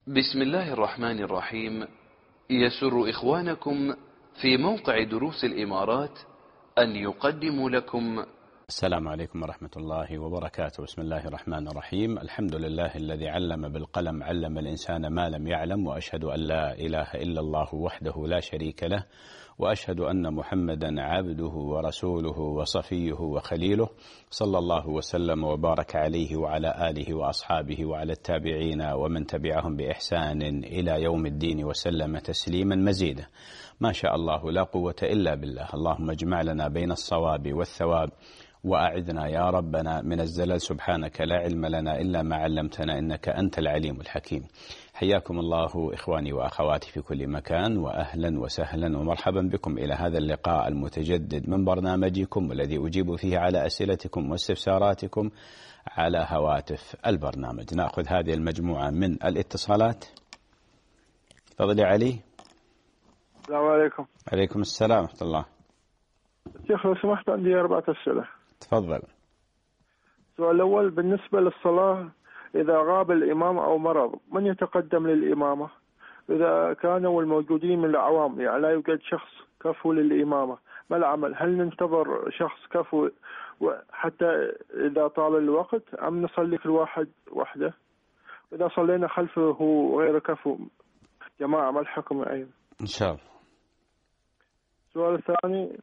بسم الله الرحمن الرحيم. يسر إخوانكم في موقع دروس الإمارات أن يقدموا لكم السلام عليكم ورحمة الله وبركاته. بسم الله الرحمن الرحيم. الحمد لله الذي علم بالقلم، علم الإنسان ما لم يعلم، وأشهد أن لا إله إلا الله وحده لا شريك له، وأشهد أن محمدا عبده ورسوله وصفيه وخليله، صلى الله وسلم وبارك عليه وعلى آله وأصحابه وعلى التابعين ومن تبعهم بإحسان إلى يوم الدين وسلم تسليما مزيدا. ما شاء الله لا قوة إلا بالله. اللهم اجمع لنا بين الصواب والثواب، وأعذنا يا ربنا من الزلل. سبحانك لا علم لنا إلا ما علمتنا إنك أنت العليم الحكيم. حياكم الله إخواني وأخواتي في كل مكان، وأهلا وسهلا ومرحبا بكم إلى هذا اللقاء المتجدد من برنامجكم الذي أجيب فيه على أسئلتكم واستفساراتكم على هواتف البرنامج. نأخذ هذه المجموعة من الاتصالات. تفضل يا علي. السلام عليكم. عليكم السلام ورحمة الله. شيخ لو سمحت عندي 4 أسئلة. تفضل. السؤال الأول بالنسبة للصلاة، إذا غاب الإمام أو مرض من يتقدم للإمامة؟ إذا كانوا الموجودين من العوام يعني لا يوجد شخص كفو للإمامة، ما العمل؟ هل ننتظر شخص كفو حتى إذا طال الوقت، أم نصلي كل واحد وحده؟ إذا صلينا خلفه غير كفو جماعة ما الحكم أيضا؟ إن شاء الله. السؤال الثاني،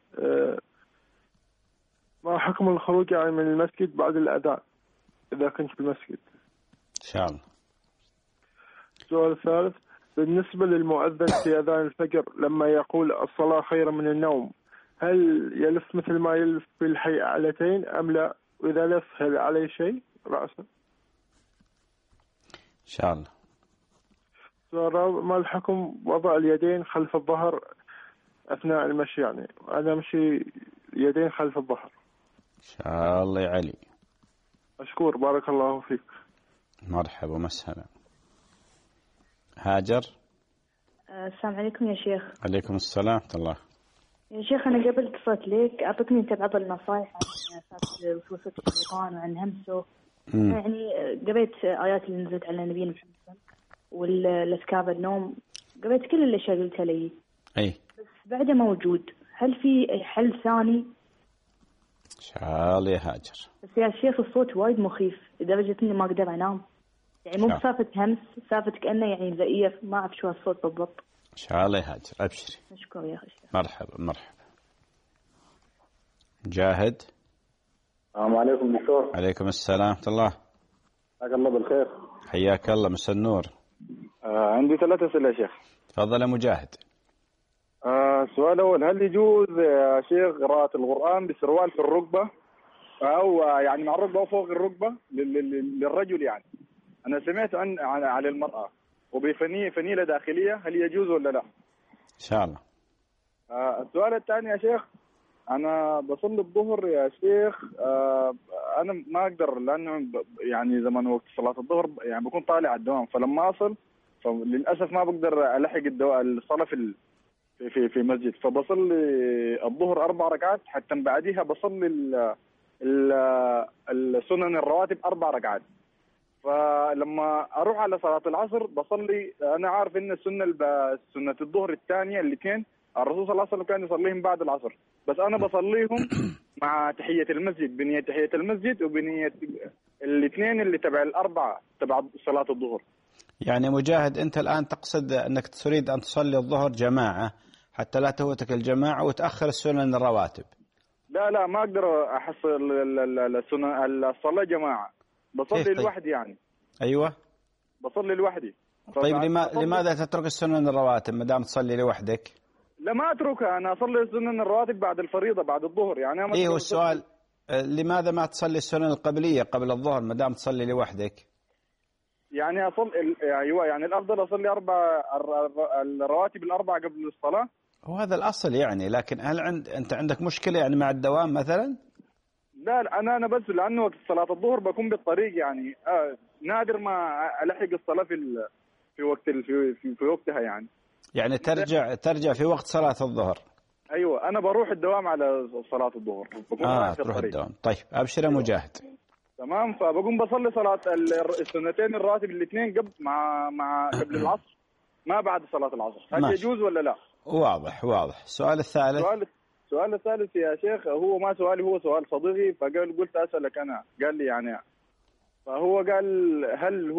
ما حكم الخروج يعني من المسجد بعد الأذان إذا كنت في المسجد؟ إن شاء الله. السؤال الثالث، بالنسبة للمؤذن في أذان الفجر لما يقول الصلاة خير من النوم، هل يلف مثل ما يلف في الحي علتين أم لا؟ وإذا لف هل عليه شيء رأسا؟ إن شاء الله. السؤال الرابع، ما الحكم وضع اليدين خلف الظهر أثناء المشي؟ يعني أنا أمشي اليدين خلف الظهر. إن شاء الله يا علي. أشكر، بارك الله فيك. مرحبا ومسهلا. هاجر. السلام عليكم يا شيخ. عليكم السلام ورحمة الله. يا شيخ أنا قبل اتصلت لك أعطتني أنت بعض النصائح عن أساس وسوسة الشيطان وعن همسه. يعني قريت آيات اللي نزلت على نبينا محمد والأذكار النوم، قريت كل الأشياء اللي قلتها لي. أي. بس بعده موجود، هل في أي حل ثاني؟ إن شاء الله يا هاجر. بس يا شيخ الصوت وايد مخيف لدرجة إني ما أقدر أنام. يعني مو بسالفة همس، سالفة كأنه يعني زئير، ما أعرف شو الصوت بالضبط. إن شاء الله يا هاجر، أبشري. أشكر يا أخي. مرحبا مرحبا. جاهد. السلام عليكم دكتور. عليكم السلام ورحمة الله. حياك الله بالخير. حياك الله، مسا النور. عندي 3 أسئلة يا شيخ. تفضل يا مجاهد. السؤال الأول، هل يجوز يا شيخ قراءة القرآن بسروال في الركبة أو يعني مع الركبة أو فوق الركبة للرجل؟ يعني أنا سمعت على المرأة وبفنيلة داخلية، هل يجوز ولا لا؟ إن شاء الله. السؤال الثاني يا شيخ، أنا بصلي الظهر يا شيخ، أنا ما أقدر لأنه يعني زمان وقت صلاة الظهر يعني بكون طالع الدوام، فلما أصل فللأسف ما بقدر ألحق الصلاة في مسجد، فبصلي الظهر 4 ركعات، حتى بعديها بصلي السنن الرواتب 4 ركعات. فلما أروح على صلاة العصر بصلي، أنا عارف إن سنة الظهر الثانية الاثنين الرسول صلى الله عليه وسلم كان يصليهم بعد العصر، بس أنا بصليهم مع تحية المسجد، بنية تحية المسجد وبنية الاثنين اللي تبع الأربعة تبع صلاة الظهر. يعني مجاهد أنت الآن تقصد أنك تريد أن تصلي الظهر جماعة حتى لا تفوتك الجماعة وتأخر السنن الرواتب؟ لا ما أقدر أحصل الصلاة جماعة، بصلي لوحدي يعني. أيوة بصلي لوحدي. طيب لماذا تترك السنن الرواتب ما دام تصلي لوحدك؟ لا ما أتركها، أنا أصلي السنن الرواتب بعد الفريضة بعد الظهر يعني. إيه هو السؤال، لماذا ما تصلي السنن القبلية قبل الظهر ما دام تصلي لوحدك؟ يعني أصلي أيوة، يعني الأفضل أصلي 4 الرواتب ال4 قبل الصلاة. وهذا الأصل يعني، لكن هل أنت عندك مشكلة يعني مع الدوام مثلا؟ لا أنا بس لأنه وقت صلاة الظهر بكون بالطريق يعني، نادر ما ألحق الصلاة في وقتها يعني ترجع في وقت صلاة الظهر. أيوة أنا بروح الدوام على صلاة الظهر، بكون تروح الدوام. طيب أبشر يا مجاهد. تمام. فبقوم بصلي صلاة السنتين الراتب الاثنين مع قبل العصر، ما بعد صلاة العصر. هل يجوز ولا لا؟ واضح. السؤال الثالث. السؤال الثالث يا شيخ، هو ما سؤالي، هو سؤال صديقي، قلت أسألك أنا. قال لي يعني، فهو قال هل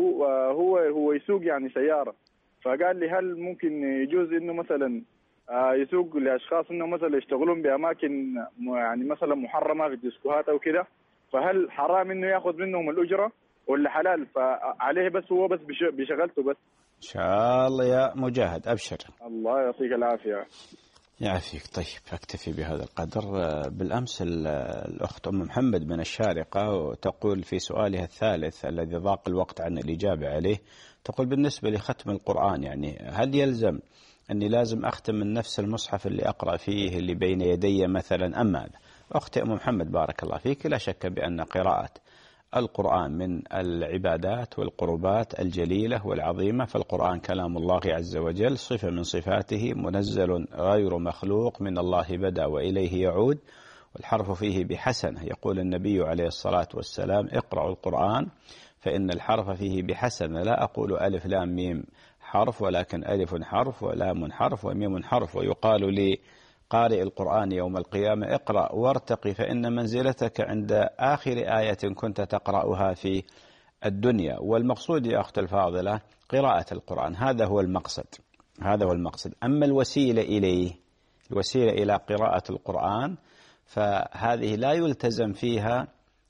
هو يسوق يعني سيارة، فقال لي هل ممكن يجوز إنه مثلا يسوق لأشخاص إنه مثلا يشتغلون بأماكن يعني مثلا محرمة في الديسكوهات أو كده، فهل حرام إنه يأخذ منهم الأجرة ولا حلال؟ فعليه بس هو بس بشغلته بس. إن شاء الله يا مجاهد، أبشر. الله يعطيك العافية. يعافيك. طيب أكتفي بهذا القدر. بالأمس الأخت أم محمد من الشارقة وتقول في سؤالها الثالث الذي ضاق الوقت عن الإجابة عليه، تقول بالنسبة لختم القرآن يعني هل يلزم أني لازم أختم من نفس المصحف اللي أقرأ فيه اللي بين يدي مثلا أم ماذا؟ أختي أم محمد بارك الله فيك، لا شك بأن قراءة القرآن من العبادات والقربات الجليلة والعظيمة، فالقرآن كلام الله عز وجل، صفة من صفاته، منزل غير مخلوق، من الله بدأ وإليه يعود، والحرف فيه بحسنة. يقول النبي عليه الصلاة والسلام اقرأوا القرآن فإن الحرف فيه بحسنة، لا أقول ألف لام ميم حرف، ولكن ألف حرف ولام حرف وميم حرف. ويقال لي قارئ القرآن يوم القيامة اقرأ وارتقي فإن منزلتك عند آخر آية كنت تقرأها في الدنيا. والمقصود يا أخت الفاضلة قراءة القرآن، هذا هو المقصد. أما الوسيلة إليه، الوسيلة إلى قراءة القرآن، فهذه لا يلتزم فيها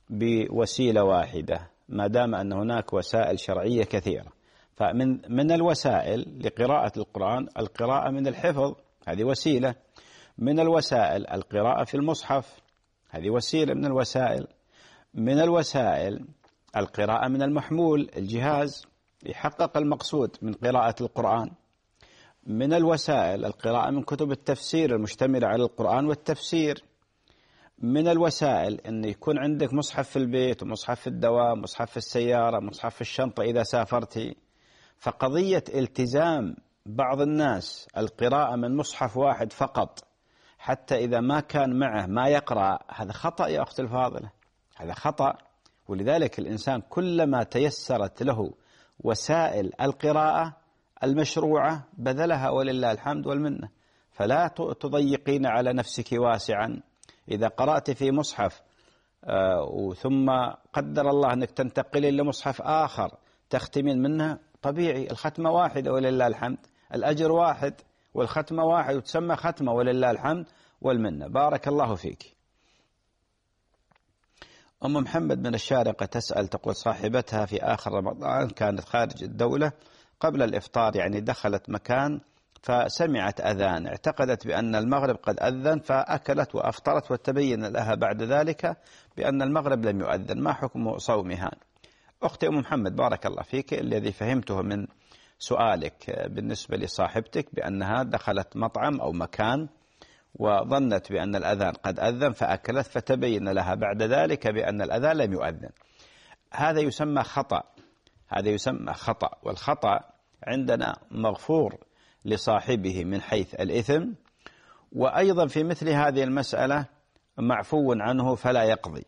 بوسيلة واحدة ما دام أن هناك وسائل شرعية كثيرة. فمن الوسائل لقراءة القرآن القراءة من الحفظ، هذه وسيلة. من الوسائل القراءة في المصحف، هذه وسيلة من الوسائل. من الوسائل القراءة من المحمول، الجهاز، يحقق المقصود من قراءة القرآن. من الوسائل القراءة من كتب التفسير المشتملة على القرآن والتفسير. من الوسائل أن يكون عندك مصحف في البيت ومصحف في الدوام، مصحف في السيارة، مصحف في الشنطة إذا سافرتي. فقضية التزام بعض الناس القراءة من مصحف واحد فقط حتى إذا ما كان معه ما يقرأ، هذا خطأ يا أخت الفاضلة، هذا خطأ. ولذلك الإنسان كلما تيسرت له وسائل القراءة المشروعة بذلها ولله الحمد والمنة. فلا تضيقين على نفسك واسعا. إذا قرأت في مصحف ثم قدر الله أنك تنتقلين لمصحف آخر تختمين منه، طبيعي الختمة واحدة ولله الحمد، الأجر واحد والختمة واحد وتسمى ختمة ولله الحمد والمنة. بارك الله فيك. أم محمد من الشارقة تسأل، تقول صاحبتها في آخر رمضان كانت خارج الدولة قبل الإفطار، يعني دخلت مكان فسمعت أذان، اعتقدت بأن المغرب قد أذن فأكلت وأفطرت، وتبين لها بعد ذلك بأن المغرب لم يؤذن، ما حكم صومها؟ أختي أم محمد بارك الله فيك، الذي فهمته من سؤالك بالنسبة لصاحبتك بأنها دخلت مطعم أو مكان وظنت بأن الأذان قد أذن فأكلت، فتبين لها بعد ذلك بأن الأذان لم يؤذن. هذا يسمى خطأ، هذا يسمى خطأ، والخطأ عندنا مغفور لصاحبه من حيث الإثم، وأيضا في مثل هذه المسألة معفو عنه فلا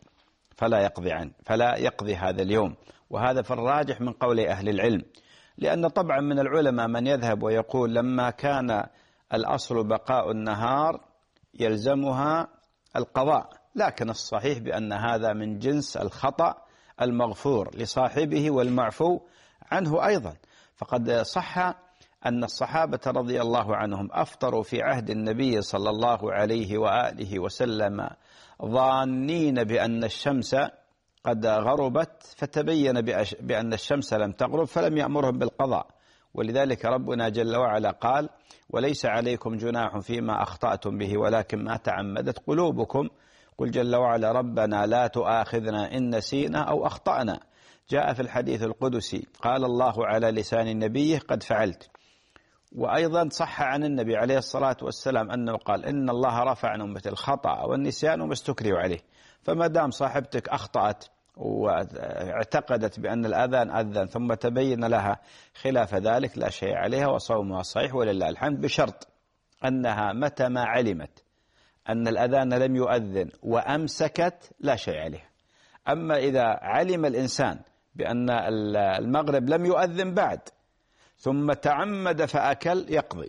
يقضي هذا اليوم. وهذا في الراجح من قول أهل العلم، لأن طبعا من العلماء من يذهب ويقول لما كان الأصل بقاء النهار يلزمها القضاء، لكن الصحيح بأن هذا من جنس الخطأ المغفور لصاحبه والمعفو عنه أيضا. فقد صح أن الصحابة رضي الله عنهم أفطروا في عهد النبي صلى الله عليه وآله وسلم ظانين بأن الشمس قد غربت، فتبين بأن الشمس لم تغرب فلم يأمرهم بالقضاء. ولذلك ربنا جل وعلا قال وليس عليكم جناح فيما أخطأتم به ولكن ما تعمدت قلوبكم. قل جل وعلا ربنا لا تؤاخذنا إن نسينا أو أخطأنا. جاء في الحديث القدسي قال الله على لسان نبيه قد فعلت. وأيضا صح عن النبي عليه الصلاة والسلام أنه قال إن الله رفع عن أمة الخطأ والنسيان وما استكرهوا عليه. فما دام صاحبتك أخطأت واعتقدت بأن الأذان أذن ثم تبين لها خلاف ذلك لا شيء عليها وصومها صحيح ولله الحمد، بشرط أنها متى ما علمت أن الأذان لم يؤذن وأمسكت لا شيء عليها. أما إذا علم الإنسان بأن المغرب لم يؤذن بعد ثم تعمد فأكل يقضي.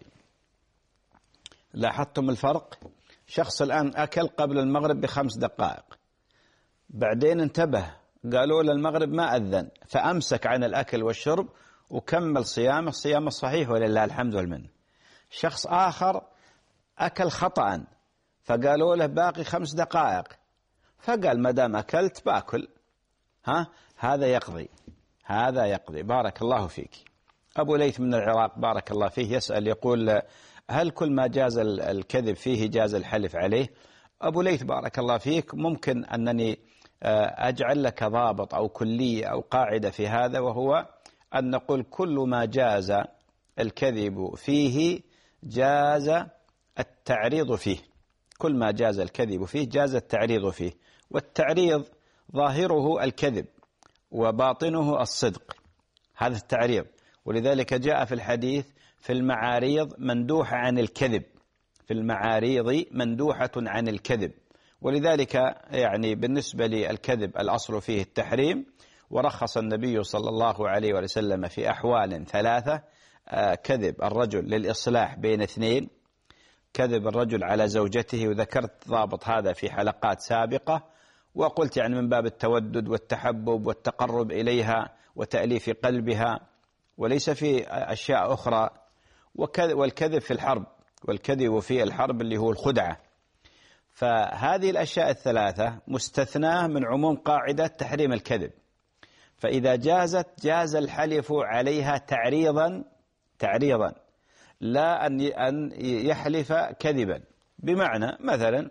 لاحظتم الفرق؟ شخص الآن أكل قبل المغرب ب5 دقائق، بعدين انتبه قالوا له المغرب ما أذن، فأمسك عن الأكل والشرب وكمل صيامه، الصيام الصحيح ولله الحمد والمنة. شخص آخر أكل خطأ فقالوا له باقي 5 دقائق، فقال ما دام أكلت باكل، هذا يقضي، هذا يقضي. بارك الله فيك. أبو ليث من العراق بارك الله فيه يسأل يقول هل كل ما جاز الكذب فيه جاز الحلف عليه؟ أبو ليث بارك الله فيك، ممكن أنني أجعل لك ضابط أو كلية أو قاعدة في هذا، وهو أن نقول كل ما جاز الكذب فيه جاز التعريض فيه. كل ما جاز الكذب فيه جاز التعريض فيه، والتعريض ظاهره الكذب وباطنه الصدق، هذا التعريض. ولذلك جاء في الحديث في المعاريض مندوحة عن الكذب، في المعاريض مندوحة عن الكذب. ولذلك يعني بالنسبة للكذب الأصل فيه التحريم، ورخص النبي صلى الله عليه وسلم في أحوال 3: كذب الرجل للإصلاح بين 2، كذب الرجل على زوجته، وذكرت ضابط هذا في حلقات سابقة، وقلت يعني من باب التودد والتحبب والتقرب إليها وتأليف قلبها، وليس في أشياء أخرى. والكذب في الحرب، والكذب في الحرب اللي هو الخدعة. فهذه الأشياء 3 مستثناة من عموم قاعدة تحريم الكذب، فإذا جازت جاز الحلف عليها تعريضا لا أن يحلف كذبا. بمعنى مثلا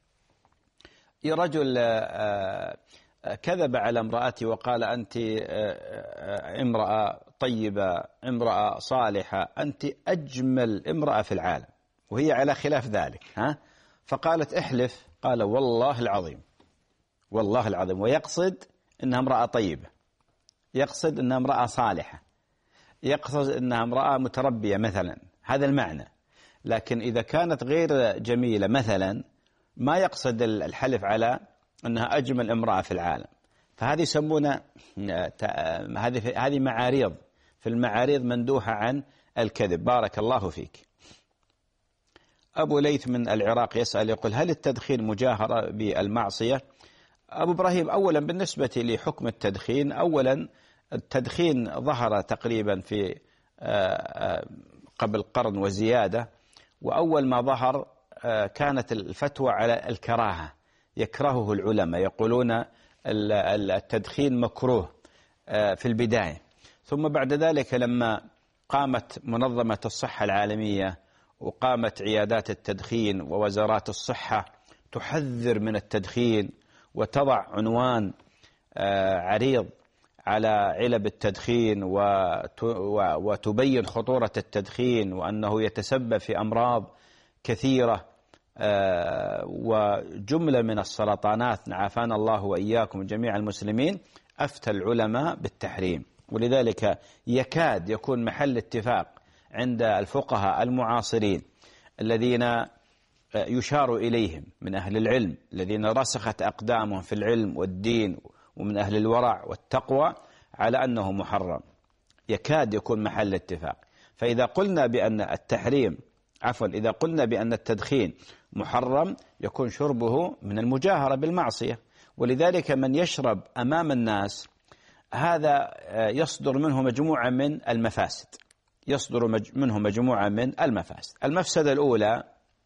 رجل كذب على امرأتي وقال أنت امرأة طيبة، امرأة صالحة، أنت أجمل امرأة في العالم، وهي على خلاف ذلك، فقالت احلف، قال والله العظيم، والله العظيم، ويقصد أنها امرأة طيبة، يقصد أنها امرأة صالحة، يقصد أنها امرأة متربية مثلا، هذا المعنى. لكن إذا كانت غير جميلة مثلا ما يقصد الحلف على أنها أجمل امرأة في العالم، فهذه يسمونها هذه معاريض، في المعاريض مندوحة عن الكذب. بارك الله فيك. أبو ليث من العراق يسأل يقول هل التدخين مجاهرة بالمعصية؟ أبو إبراهيم، أولا بالنسبة لحكم التدخين، أولا التدخين ظهر تقريبا في قبل قرن وزيادة، وأول ما ظهر كانت الفتوى على الكراهة، يكرهه العلماء، يقولون التدخين مكروه في البداية. ثم بعد ذلك لما قامت منظمة الصحة العالمية وقامت عيادات التدخين ووزارات الصحة تحذر من التدخين وتضع عنوان عريض على علب التدخين وتبين خطورة التدخين وأنه يتسبب في أمراض كثيرة وجملة من السرطانات، عافانا الله وإياكم جميع المسلمين، أفتى العلماء بالتحريم. ولذلك يكاد يكون محل اتفاق عند الفقهاء المعاصرين الذين يشار إليهم من أهل العلم الذين رسخت أقدامهم في العلم والدين ومن أهل الورع والتقوى على أنه محرم، يكاد يكون محل اتفاق. فإذا قلنا بأن إذا قلنا بأن التدخين محرم يكون شربه من المجاهرة بالمعصية. ولذلك من يشرب أمام الناس هذا يصدر منه مجموعة من المفاسد، المفسدة الأولى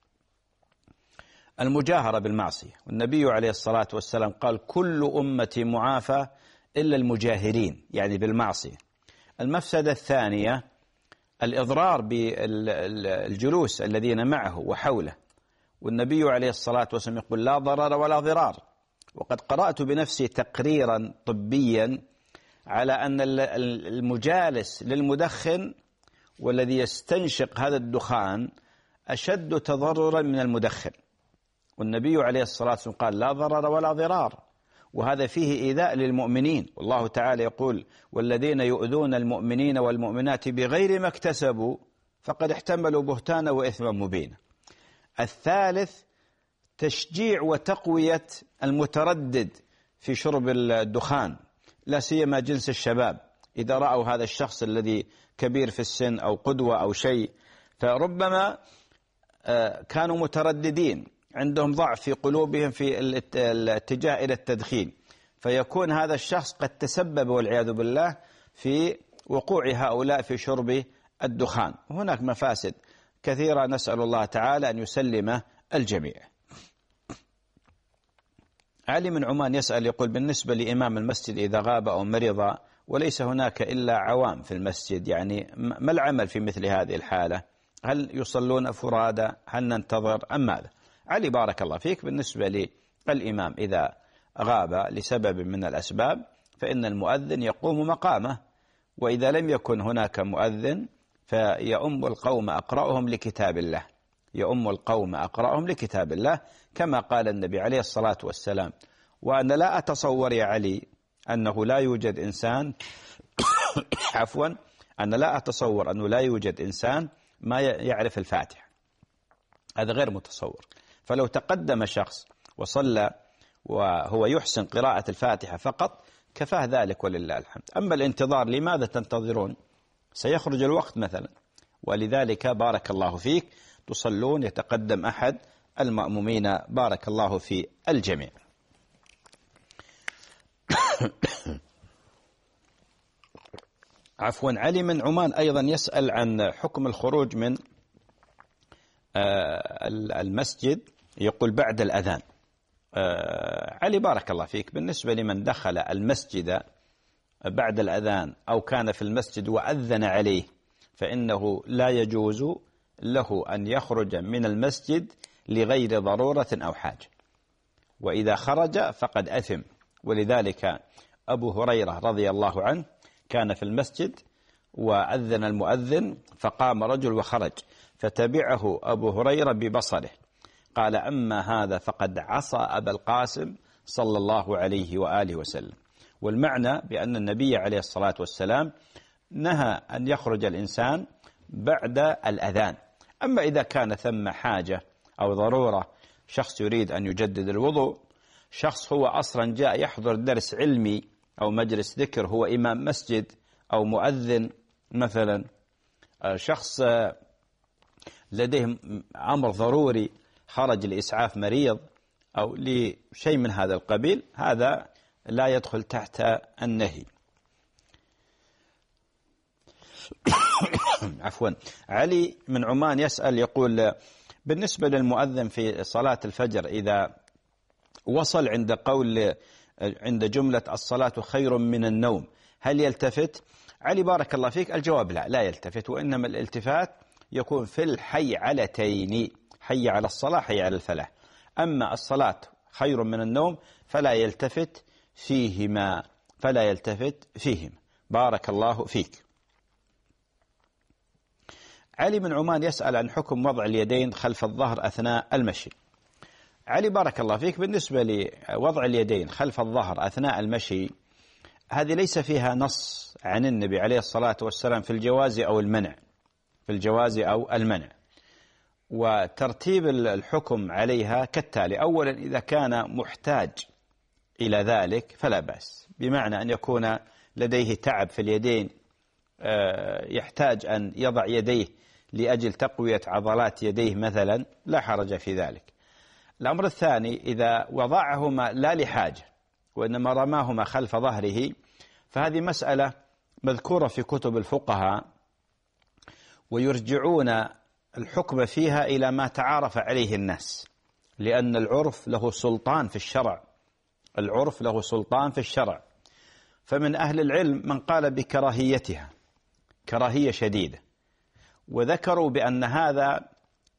المجاهرة بالمعصية، والنبي عليه الصلاة والسلام قال كل أمتي معافى إلا المجاهرين، يعني بالمعصية. المفسدة الثانية الإضرار بالجلوس الذين معه وحوله، والنبي عليه الصلاة والسلام يقول لا ضرر ولا ضرار. وقد قرأت بنفسي تقريرا طبيا على أن المجالس للمدخن والذي يستنشق هذا الدخان أشد تضررا من المدخن، والنبي عليه الصلاة والسلام قال لا ضرر ولا ضرار، وهذا فيه إيذاء للمؤمنين. والله تعالى يقول والذين يؤذون المؤمنين والمؤمنات بغير ما اكتسبوا فقد احتملوا بهتانا وإثما مبينا. الثالث تشجيع وتقوية المتردد في شرب الدخان، لا سيما جنس الشباب إذا رأوا هذا الشخص الذي كبير في السن أو قدوة أو شيء، فربما كانوا مترددين، عندهم ضعف في قلوبهم في الاتجاه إلى التدخين، فيكون هذا الشخص قد تسبب والعياذ بالله في وقوع هؤلاء في شرب الدخان. هناك مفاسد كثيرة، نسأل الله تعالى أن يسلم الجميع. علي من عمان يسأل يقول: بالنسبة لإمام المسجد إذا غاب أو مرض وليس هناك إلا عوام في المسجد، يعني ما العمل في مثل هذه الحالة؟ هل يصلون فرادى؟ هل ننتظر أم ماذا؟ علي بارك الله فيك، بالنسبة للإمام إذا غاب لسبب من الأسباب فإن المؤذن يقوم مقامه، وإذا لم يكن هناك مؤذن فيؤم القوم أقرأهم لكتاب الله، يؤم القوم أقرأهم لكتاب الله كما قال النبي عليه الصلاة والسلام. وأنا لا أتصور يا علي أنه لا يوجد إنسان عفوا أنا لا أتصور أنه لا يوجد إنسان ما يعرف الفاتحة، هذا غير متصور. فلو تقدم شخص وصلى وهو يحسن قراءة الفاتحة فقط كفاه ذلك ولله الحمد. أما الانتظار، لماذا تنتظرون؟ سيخرج الوقت مثلا، ولذلك بارك الله فيك تصلون، يتقدم أحد المأمومين، بارك الله في الجميع. عفوا. علي من عمان أيضا يسأل عن حكم الخروج من المسجد، يقول بعد الأذان. علي بارك الله فيك، بالنسبة لمن دخل المسجد بعد الأذان أو كان في المسجد وأذن عليه فإنه لا يجوز له أن يخرج من المسجد لغير ضرورة أو حاجة، وإذا خرج فقد أثم. ولذلك أبو هريرة رضي الله عنه كان في المسجد وأذن المؤذن فقام رجل وخرج، فتبعه أبو هريرة ببصره، قال: أما هذا فقد عصى أبا القاسم صلى الله عليه وآله وسلم. والمعنى بأن النبي عليه الصلاة والسلام نهى أن يخرج الإنسان بعد الأذان. أما إذا كان ثم حاجة أو ضرورة، شخص يريد أن يجدد الوضوء، شخص هو أصلا جاء يحضر درس علمي أو مجلس ذكر، هو إمام مسجد أو مؤذن مثلا، شخص لديه أمر ضروري خرج لإسعاف مريض أو لشيء من هذا القبيل، هذا لا يدخل تحت النهي. عفوا. علي من عمان يسأل يقول: بالنسبة للمؤذن في صلاة الفجر إذا وصل عند جملة الصلاة خير من النوم هل يلتفت؟ علي بارك الله فيك، الجواب لا يلتفت، وإنما الالتفات يكون في الحي علتين، حي على الصلاة حي على الفلاح. أما الصلاة خير من النوم فلا يلتفت فيهما، بارك الله فيك. علي من عمان يسأل عن حكم وضع اليدين خلف الظهر أثناء المشي. علي بارك الله فيك، بالنسبة لوضع اليدين خلف الظهر أثناء المشي هذه ليس فيها نص عن النبي عليه الصلاة والسلام في الجواز أو المنع، وترتيب الحكم عليها كالتالي: أولا إذا كان محتاج إلى ذلك فلا بأس، بمعنى أن يكون لديه تعب في اليدين يحتاج أن يضع يديه لأجل تقوية عضلات يديه مثلا، لا حرج في ذلك. الأمر الثاني إذا وضعهما لا لحاجة وإنما رماهما خلف ظهره، فهذه مسألة مذكورة في كتب الفقهاء، ويرجعون الحكم فيها إلى ما تعارف عليه الناس، لأن العرف له سلطان في الشرع، فمن أهل العلم من قال بكراهيتها كراهية شديدة، وذكروا بأن هذا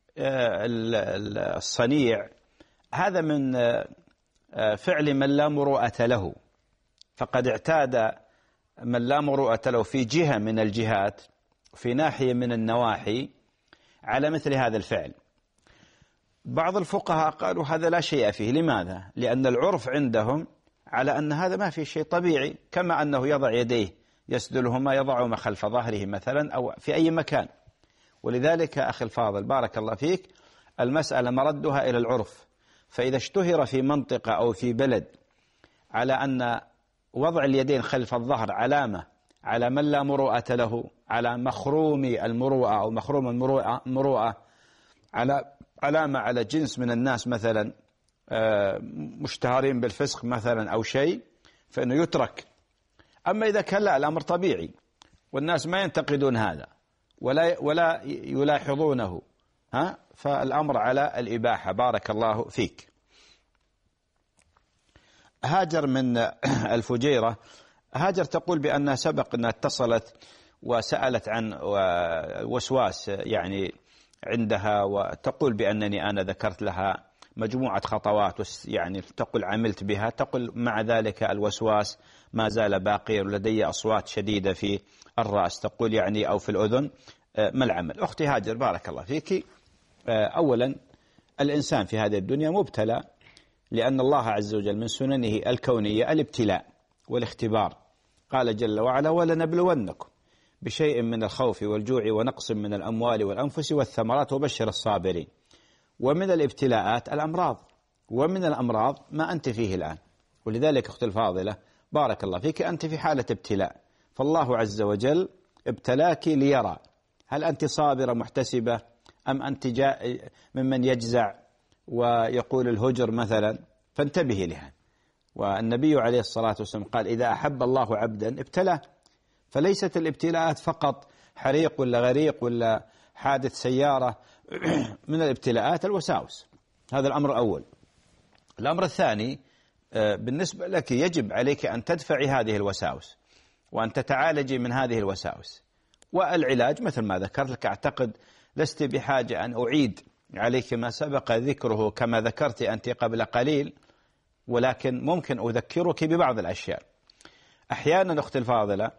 الصنيع هذا من فعل من لا مروءة له، فقد اعتاد من لا مروءة له في جهة من الجهات في ناحية من النواحي على مثل هذا الفعل. بعض الفقهاء قالوا هذا لا شيء فيه. لماذا؟ لأن العرف عندهم على أن هذا ما في شيء طبيعي، كما أنه يضع يديه يسدلهما يضعهما خلف ظهره مثلا أو في أي مكان. ولذلك أخي الفاضل بارك الله فيك، المسألة مردها إلى العرف، فإذا اشتهر في منطقة أو في بلد على أن وضع اليدين خلف الظهر علامة على من لا مروءة له، على مخروم المروءة أو مخروم المروءة، علامة على جنس من الناس مثلا مشتهرين بالفسق مثلا أو شيء، فإنه يترك. أما إذا كان لا، الأمر طبيعي والناس ما ينتقدون هذا ولا يلاحظونه، فالأمر على الإباحة. بارك الله فيك. هاجر من الفجيرة، هاجر تقول بأنها سبق أنها اتصلت وسألت عن وسواس يعني عندها، وتقول بأنني أنا ذكرت لها مجموعة خطوات يعني تقول عملت بها، تقول مع ذلك الوسواس ما زال باقي ولدي أصوات شديدة في الرأس، تقول يعني أو في الأذن، ما العمل؟ أختي هاجر بارك الله فيك، أولا الإنسان في هذه الدنيا مبتلى، لأن الله عز وجل من سننه الكونية الابتلاء والاختبار. قال جل وعلا: ولنبلونكم بشيء من الخوف والجوع ونقص من الأموال والأنفس والثمرات وبشر الصابرين. ومن الابتلاءات الأمراض، ومن الأمراض ما أنت فيه الآن. ولذلك أختي الفاضلة بارك الله فيك أنت في حالة ابتلاء، فالله عز وجل ابتلاك ليرى هل أنت صابرة محتسبة أم أنت ممن يجزع ويقول الهجر مثلا، فانتبهي لها. والنبي عليه الصلاة والسلام قال: إذا أحب الله عبدا ابتلاه. فليست الابتلاءات فقط حريق ولا غريق ولا حادث سيارة، من الابتلاءات الوساوس. هذا الأمر الأول. الأمر الثاني، بالنسبة لك يجب عليك أن تدفعي هذه الوساوس وأن تتعالجي من هذه الوساوس. والعلاج مثل ما ذكرت لك، أعتقد لست بحاجة أن أعيد عليك ما سبق ذكره كما ذكرت أنت قبل قليل، ولكن ممكن أذكرك ببعض الأشياء. أحيانا أختي الفاضلة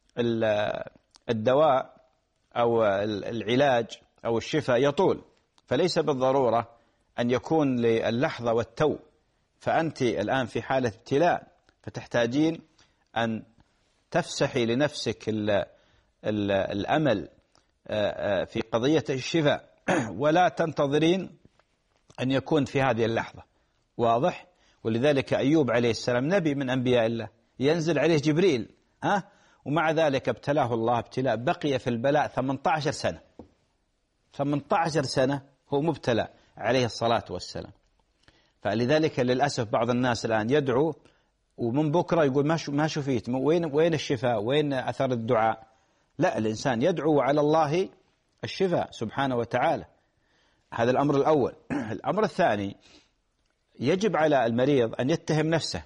الدواء أو العلاج أو الشفاء يطول، فليس بالضرورة أن يكون للحظة والتو. فأنت الآن في حالة ابتلاء، فتحتاجين أن تفسحي لنفسك الأمل في قضية الشفاء، ولا تنتظرين أن يكون في هذه اللحظة. واضح؟ ولذلك أيوب عليه السلام نبي من أنبياء الله، ينزل عليه جبريل ومع ذلك ابتلاه الله ابتلاء، بقي في البلاء 18 سنة. 18 سنة هو مبتلى عليه الصلاة والسلام. فلذلك للأسف بعض الناس الآن يدعو ومن بكرة يقول ما شفيت، وين الشفاء، وين أثر الدعاء؟ لا، الإنسان يدعو على الله الشفاء سبحانه وتعالى. هذا الأمر الأول. الأمر الثاني، يجب على المريض أن يتهم نفسه،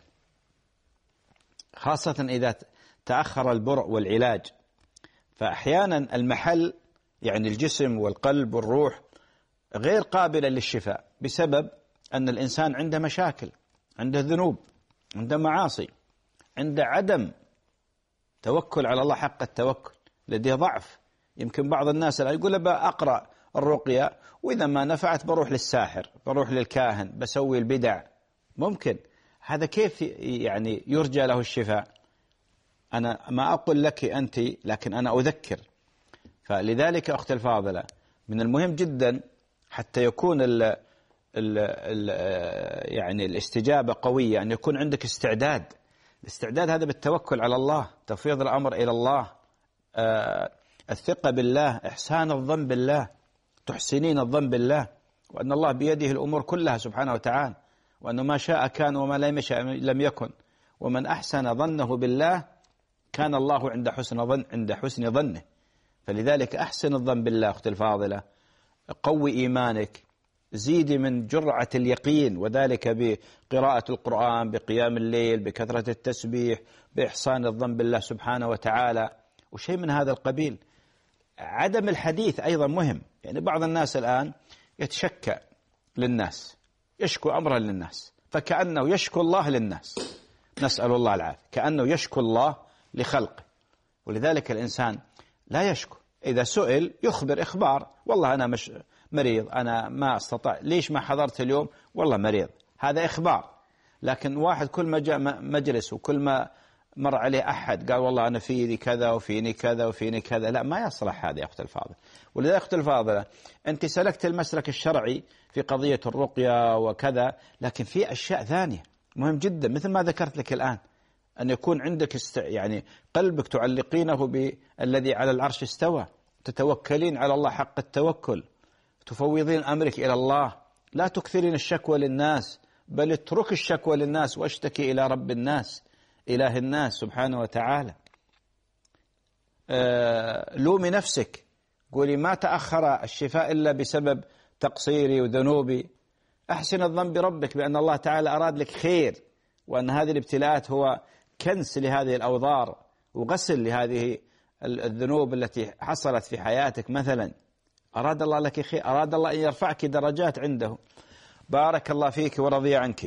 خاصة إذا تأخر البرء والعلاج. فأحيانا المحل يعني الجسم والقلب والروح غير قابلة للشفاء بسبب أن الإنسان عنده مشاكل، عنده ذنوب، عنده معاصي، عنده عدم توكل على الله حق التوكل، لديه ضعف. يمكن بعض الناس يقول بأقرأ الرقية وإذا ما نفعت بروح للساحر، بروح للكاهن، بسوي البدع. ممكن هذا كيف يعني يرجى له الشفاء؟ أنا ما أقول لك أنت، لكن أنا أذكر. فلذلك أختي الفاضلة من المهم جدا حتى يكون يعني الاستجابة قوية، أن يكون عندك استعداد. الاستعداد هذا بالتوكل على الله، تفويض الأمر إلى الله، الثقة بالله، إحسان الظن بالله، تحسنين الظن بالله، وأن الله بيده الأمور كلها سبحانه وتعالى، وأنه ما شاء كان وما لم يشاء لم يكن، ومن أحسن ظنه بالله كان الله عند حسن ظنه. فلذلك أحسن الظن بالله أختي الفاضلة، قوي إيمانك، زيدي من جرعة اليقين، وذلك بقراءة القرآن، بقيام الليل، بكثرة التسبيح، بإحسان الظن بالله سبحانه وتعالى، وشيء من هذا القبيل. عدم الحديث أيضا مهم. يعني بعض الناس الآن يتشكى للناس، يشكو أمرا للناس، فكأنه يشكو الله للناس، نسأل الله العافية، كأنه يشكو الله لخلقه. ولذلك الإنسان لا يشكو، إذا سئل يخبر إخبار، والله أنا مش مريض، أنا ما استطاع، ليش ما حضرت اليوم؟ والله مريض، هذا إخبار. لكن واحد كل ما جاء مجلس وكل ما مر عليه أحد قال والله أنا فيني كذا وفيني كذا وفيني كذا، لا، ما يصلح هذا يا أخت الفاضل. ولذلك أخت الفاضلة أنت سلكت المسلك الشرعي في قضية الرقية وكذا، لكن في أشياء ثانية مهم جدا، مثل ما ذكرت لك الآن، أن يكون عندك يعني قلبك تعلقينه بالذي على العرش استوى، تتوكلين على الله حق التوكل، تفوضين أمرك إلى الله، لا تكثرين الشكوى للناس، بل اترك الشكوى للناس واشتكي إلى رب الناس، إله الناس سبحانه وتعالى. لومي نفسك، قولي ما تأخر الشفاء إلا بسبب تقصيري وذنوبي. أحسن الظن بربك بأن الله تعالى أراد لك خير، وأن هذه الابتلاءات هو كنس لهذه الأوضار وغسل لهذه الذنوب التي حصلت في حياتك. مثلا أراد الله لك خير، أراد الله أن يرفعك درجات عنده. بارك الله فيك ورضي عنك.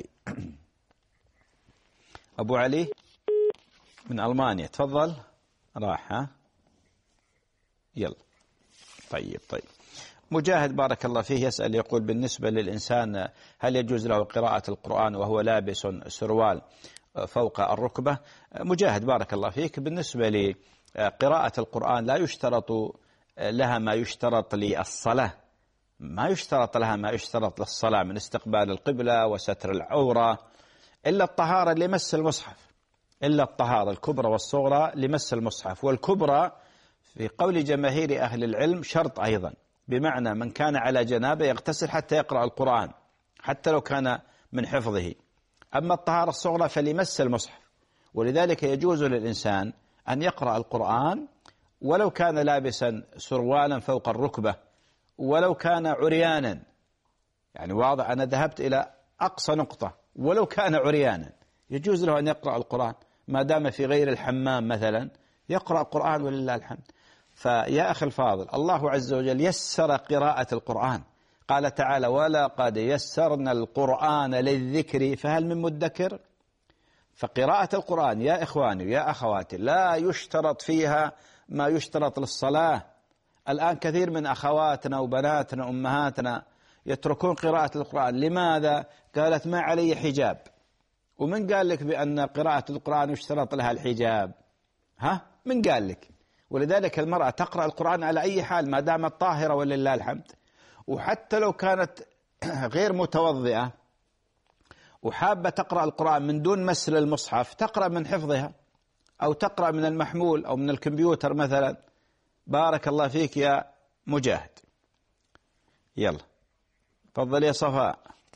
أبو علي من ألمانيا، تفضل. راح ها؟ يلا. طيب. مجاهد بارك الله فيه يسأل، يقول بالنسبة للإنسان هل يجوز له قراءة القرآن وهو لابس سروال فوق الركبة؟ مجاهد بارك الله فيك، بالنسبة لقراءة القرآن لا يشترط لها ما يشترط للصلاة، ما يشترط لها ما يشترط للصلاة من استقبال القبلة وستر العورة، إلا الطهارة لمس المصحف، إلا الطهارة الكبرى والصغرى لمس المصحف. والكبرى في قول جماهير أهل العلم شرط أيضا، بمعنى من كان على جنابه يغتسل حتى يقرأ القرآن حتى لو كان من حفظه. أما الطهارة الصغرى فلمس المصحف، ولذلك يجوز للإنسان أن يقرأ القرآن ولو كان لابسا سروالا فوق الركبة، ولو كان عريانا. يعني واضح، أنا ذهبت إلى أقصى نقطة، ولو كان عريانا يجوز له أن يقرأ القرآن ما دام في غير الحمام مثلا، يقرأ القرآن ولله الحمد. فيا أخي الفاضل، الله عز وجل يسر قراءة القرآن، قال تعالى ولقد يسرنا القرآن للذكر فهل من مدكر. فقراءة القرآن يا إخواني ويا أخواتي لا يشترط فيها ما يشترط للصلاة. الآن كثير من أخواتنا وبناتنا وأمهاتنا يتركون قراءة القرآن. لماذا؟ قالت ما علي حجاب. ومن قال لك بأن قراءة القرآن يشترط لها الحجاب؟ ها؟ من قال لك؟ ولذلك المرأة تقرأ القرآن على أي حال ما دامت طاهرة ولله الحمد. وحتى لو كانت غير متوضئة وحابة تقرأ القرآن من دون مس للمصحف، تقرأ من حفظها أو تقرأ من المحمول أو من الكمبيوتر مثلا. بارك الله فيك يا مجاهد. يلا تفضل يا صفاء.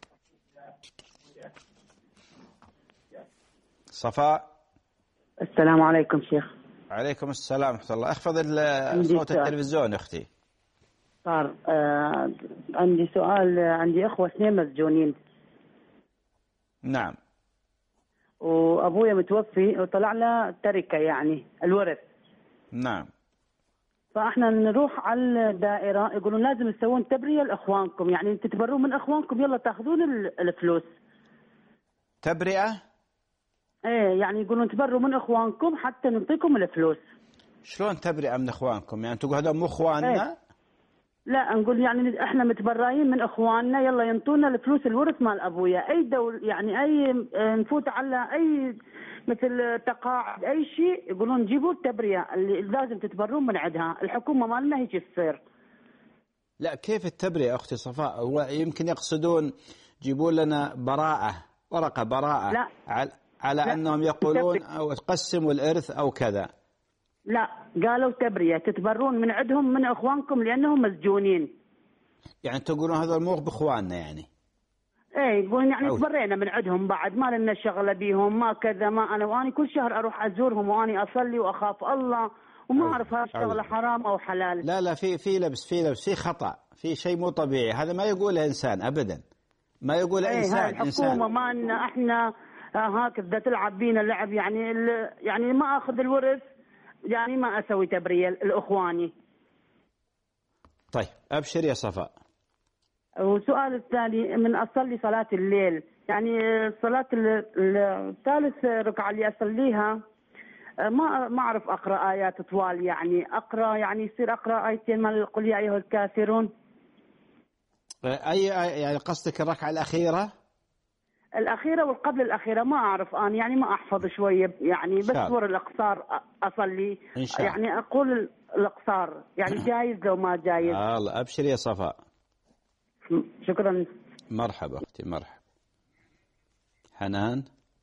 صفاء. السلام عليكم شيخ. عليكم السلام ورحمة الله. اخفض صوت التلفزيون اختي. صار عندي سؤال. عندي اخوة 2 مسجونين. نعم. وابويا متوفي وطلع له تركة يعني الورث. نعم. فاحنا نروح على الدائرة يقولون لازم تسوون تبرية لاخوانكم، يعني تتبرون من اخوانكم يلا تاخذون الفلوس. تبرئة؟ ايه يعني يقولون تبروا من اخوانكم حتى نعطيكم الفلوس. شلون تبرئة من اخوانكم؟ يعني تقول هذول مو اخواننا؟ ايه. لا نقول يعني احنا متبرئين من اخواننا يلا ينطونا الفلوس الورث مال ابويا. اي دول يعني اي نفوت على اي مثل تقاعد اي شيء يقولون جيبوا التبرئة اللي لازم تتبرون من عندها. الحكومة مالنا هيك تصير. لا كيف التبرئة اختي صفاء؟ هو يمكن يقصدون جيبوا لنا براءة، ورقة براءة. لا. على لا. أنهم يقولون أو تقسموا الإرث أو كذا. لا قالوا تبرية تتبرون من عندهم من إخوانكم لأنهم مسجونين. يعني تقولون هذول مو بإخواننا يعني؟ إيه يقولون يعني تبرينا من عندهم بعد ما لنا شغلة بيهم ما كذا ما أنا وأني كل شهر أروح أزورهم وأني أصلي وأخاف الله وما أعرف هذا الشغلة حرام أو حلال. لا في لبس في خطأ، في شيء مو طبيعي. هذا ما يقوله إنسان أبدا، ما يقوله إنسان. الحكومة مالنا إحنا هكذا تلعب بينا اللعب يعني ما أخذ الورث يعني ما أسوي تبرية الأخواني. طيب أبشر يا صفاء. وسؤال الثاني من أصلي صلاة الليل يعني صلاة الثالث ركعة اللي أصليها ما أعرف أقرأ آيات طوال يعني أقرأ يعني يصير أقرأ آيتين من قل يا أيها الكافرون. أي يعني قصدك الركعة الأخيرة؟ الأخيرة والقبل الأخيرة ما أعرف أنا يعني ما أحفظ شوية يعني بس ور الأقصار أصلي يعني أقول الأقصار يعني جايز لو ما جايز. الله أبشر يا صفاء. شكرا. مرحبا أختي مرحبا. حنان.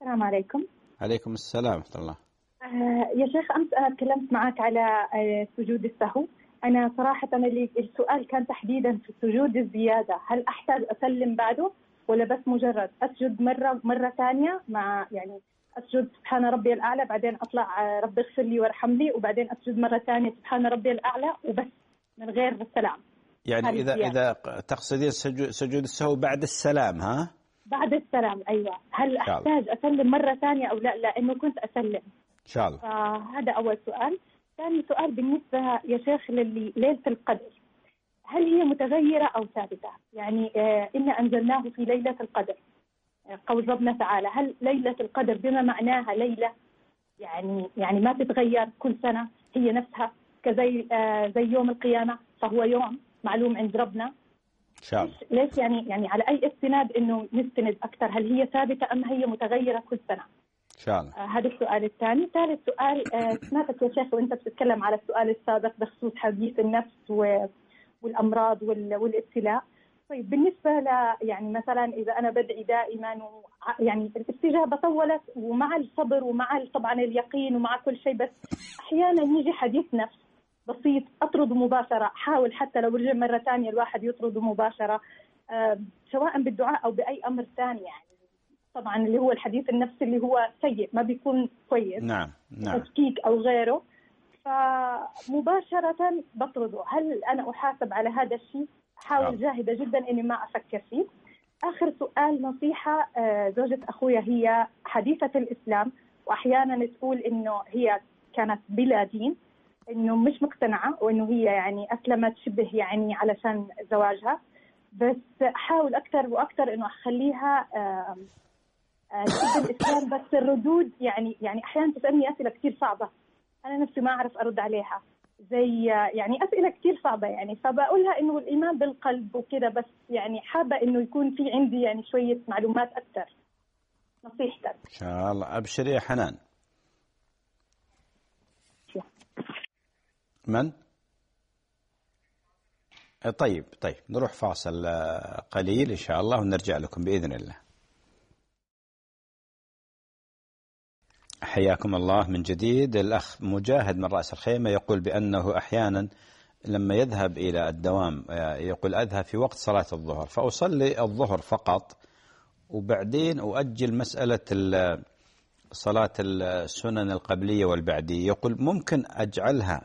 السلام عليكم. عليكم السلام ورحمة الله. يا شيخ، أمس أنا تكلمت معك على سجود السهو. أنا صراحة السؤال كان تحديدا في سجود الزيادة، هل أحتاج أسلم بعده ولا بس مجرد أسجد مرة ثانية مع يعني أسجد سبحان ربي الأعلى، بعدين أطلع ربي اغفر لي وارحم لي، وبعدين أسجد مرة ثانية سبحان ربي الأعلى وبس من غير السلام؟ يعني إذا تقصدين سجود السهو بعد السلام، ها؟ بعد السلام، أيوة. هل أحتاج أسلم مرة ثانية أو لا؟ لأنه كنت أسلم إن شاء الله. فهذا أول سؤال. ثاني سؤال بالنسبة يا شيخ لليلة القدر، هل هي متغيرة أو ثابتة؟ يعني إنا أنزلناه في ليلة القدر، قول ربنا تعالى، هل ليلة القدر بما معناها ليلة يعني ما تتغير كل سنة، هي نفسها زي يوم القيامة، فهو يوم معلوم عند ربنا؟ ليش يعني على أي استناد إنه نستند أكثر؟ هل هي ثابتة أم هي متغيرة كل سنة؟ إن شاء الله. هذا السؤال الثاني. ثالث سؤال، سمعتك يا شيخ وأنت بتتكلم على السؤال السابق بخصوص حديث النفس والأمراض والابتلاء. طيب بالنسبة يعني مثلا إذا أنا بدعي دائما يعني الاستجابة طولت، ومع الصبر ومع طبعا اليقين ومع كل شيء، بس أحيانا يجي حديث نفس بسيط أطرده مباشرة. حاول حتى لو رجع مرة ثانية الواحد يطرده مباشرة، سواء بالدعاء أو بأي أمر ثاني. يعني طبعا اللي هو الحديث النفسي اللي هو سيء ما بيكون كويس، نعم تفكيك أو غيره، فمباشرة بطرده. هل أنا أحاسب على هذا الشيء؟ حاول جاهدة جدا إني ما أفكر فيه. آخر سؤال، نصيحة، زوجة أخويا هي حديثة الإسلام، وأحيانا تقول إنه هي كانت بلا دين، إنه مش مقتنعة، وإنه هي يعني أسلمت شبه يعني علشان زواجها، بس أحاول أكثر وأكثر إنه أخليها تحب الإسلام، بس الردود يعني أحيانا تسألني أسئلة كثير صعبة أنا نفسي ما أعرف أرد عليها، زي يعني أسئلة كثير صعبة يعني، فبقولها إنه الإيمان بالقلب وكذا، بس يعني حابة إنه يكون في عندي يعني شوية معلومات أكثر. نصيحتك. إن شاء الله. أبشري يا حنان. من؟ طيب نروح فاصل قليل إن شاء الله ونرجع لكم بإذن الله. حياكم الله من جديد. الأخ مجاهد من رأس الخيمة يقول بأنه أحيانا لما يذهب إلى الدوام يقول أذهب في وقت صلاة الظهر فأصلي الظهر فقط، وبعدين أؤجل مسألة صلاة السنن القبلية والبعدية. يقول ممكن أجعلها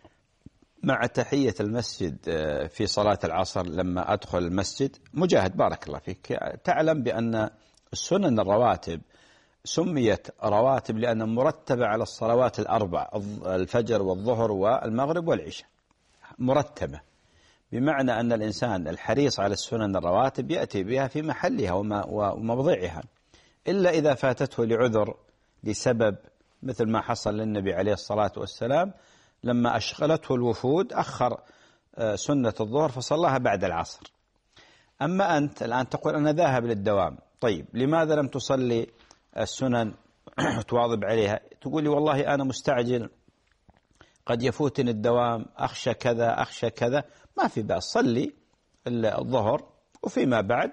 مع تحية المسجد في صلاة العصر لما أدخل المسجد. مجاهد بارك الله فيك، تعلم بأن السنن الرواتب سميت رواتب لأنها مرتبة على الصلوات الأربع، الفجر والظهر والمغرب والعشاء، مرتبة، بمعنى أن الإنسان الحريص على السنن الرواتب يأتي بها في محلها وموضعها، إلا إذا فاتته لعذر لسبب، مثل ما حصل للنبي عليه الصلاة والسلام لما أشغلته الوفود أخر سنة الظهر فصلاها بعد العصر. أما أنت الآن تقول أنا ذاهب للدوام، طيب لماذا لم تصلي السنن تواظب عليها؟ تقول لي والله أنا مستعجل، قد يفوتني الدوام، أخشى كذا أخشى كذا. ما في بأس، صلي الظهر وفيما بعد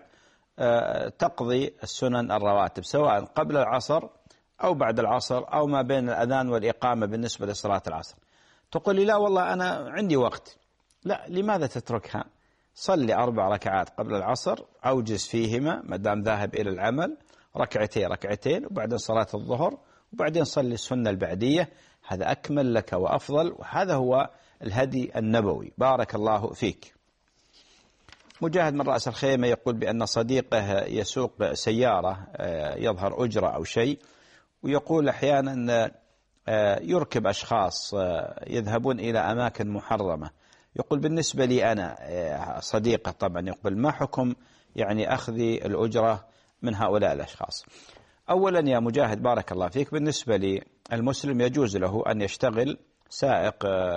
تقضي السنن الرواتب سواء قبل العصر أو بعد العصر أو ما بين الأذان والإقامة بالنسبة لصلاة العصر. تقول لي لا والله أنا عندي وقت. لا، لماذا تتركها؟ صلي 4 ركعات قبل العصر أوجز فيهما ما دام ذاهب إلى العمل، ركعتين وبعدين صلاة الظهر، وبعدين صلي السنة البعدية. هذا أكمل لك وأفضل، وهذا هو الهدي النبوي. بارك الله فيك. مجاهد من رأس الخيمة يقول بأن صديقه يسوق سيارة يظهر أجرة أو شيء، ويقول أحيانا يركب أشخاص يذهبون إلى أماكن محرمة. يقول بالنسبة لي أنا صديقه طبعا، يقول ما حكم يعني أخذي الأجرة من هؤلاء الأشخاص؟ أولا يا مجاهد بارك الله فيك، بالنسبة للمسلم يجوز له أن يشتغل سائق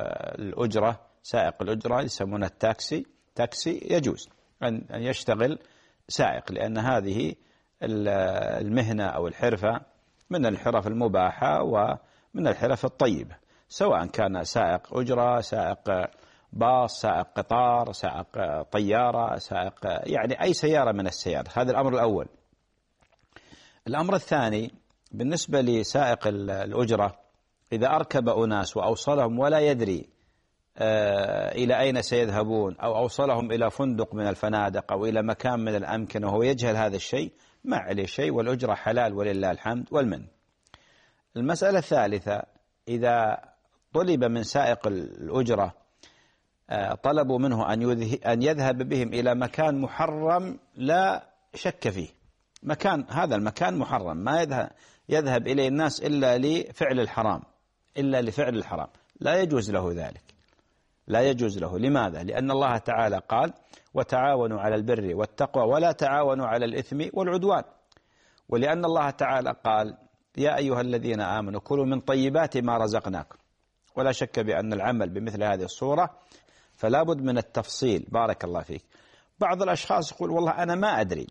الأجرة يسمونه التاكسي، يجوز أن يشتغل سائق، لأن هذه المهنة أو الحرفة من الحرف المباحة ومن الحرف الطيبة، سواء كان سائق أجرة، سائق باص، سائق قطار، سائق طيارة، سائق يعني أي سيارة من السيارات. هذا الأمر الأول. الأمر الثاني بالنسبة لسائق الأجرة إذا أركب أناس وأوصلهم ولا يدري إلى أين سيذهبون، أو أوصلهم إلى فندق من الفنادق أو إلى مكان من الأمكنة وهو يجهل هذا الشيء، ما عليه شيء والأجرة حلال ولله الحمد والمن. المسألة الثالثة، إذا طلب من سائق الأجرة طلبوا منه أن يذهب بهم إلى مكان محرم لا شك فيه، هذا المكان محرم، ما يذهب إليه الناس إلا لفعل الحرام، لا يجوز له ذلك، لا يجوز له. لماذا؟ لأن الله تعالى قال: وتعاونوا على البر والتقوى ولا تعاونوا على الإثم والعدوان. ولأن الله تعالى قال: يا أيها الذين آمنوا كلوا من طيبات ما رزقناكم. ولا شك بأن العمل بمثل هذه الصورة فلا بد من التفصيل. بارك الله فيك. بعض الأشخاص يقول: والله أنا ما أدري،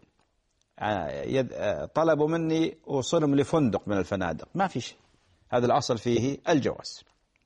طلبوا مني أوصلهم لفندق من الفنادق، ما في شيء، هذا الأصل فيه الجواز.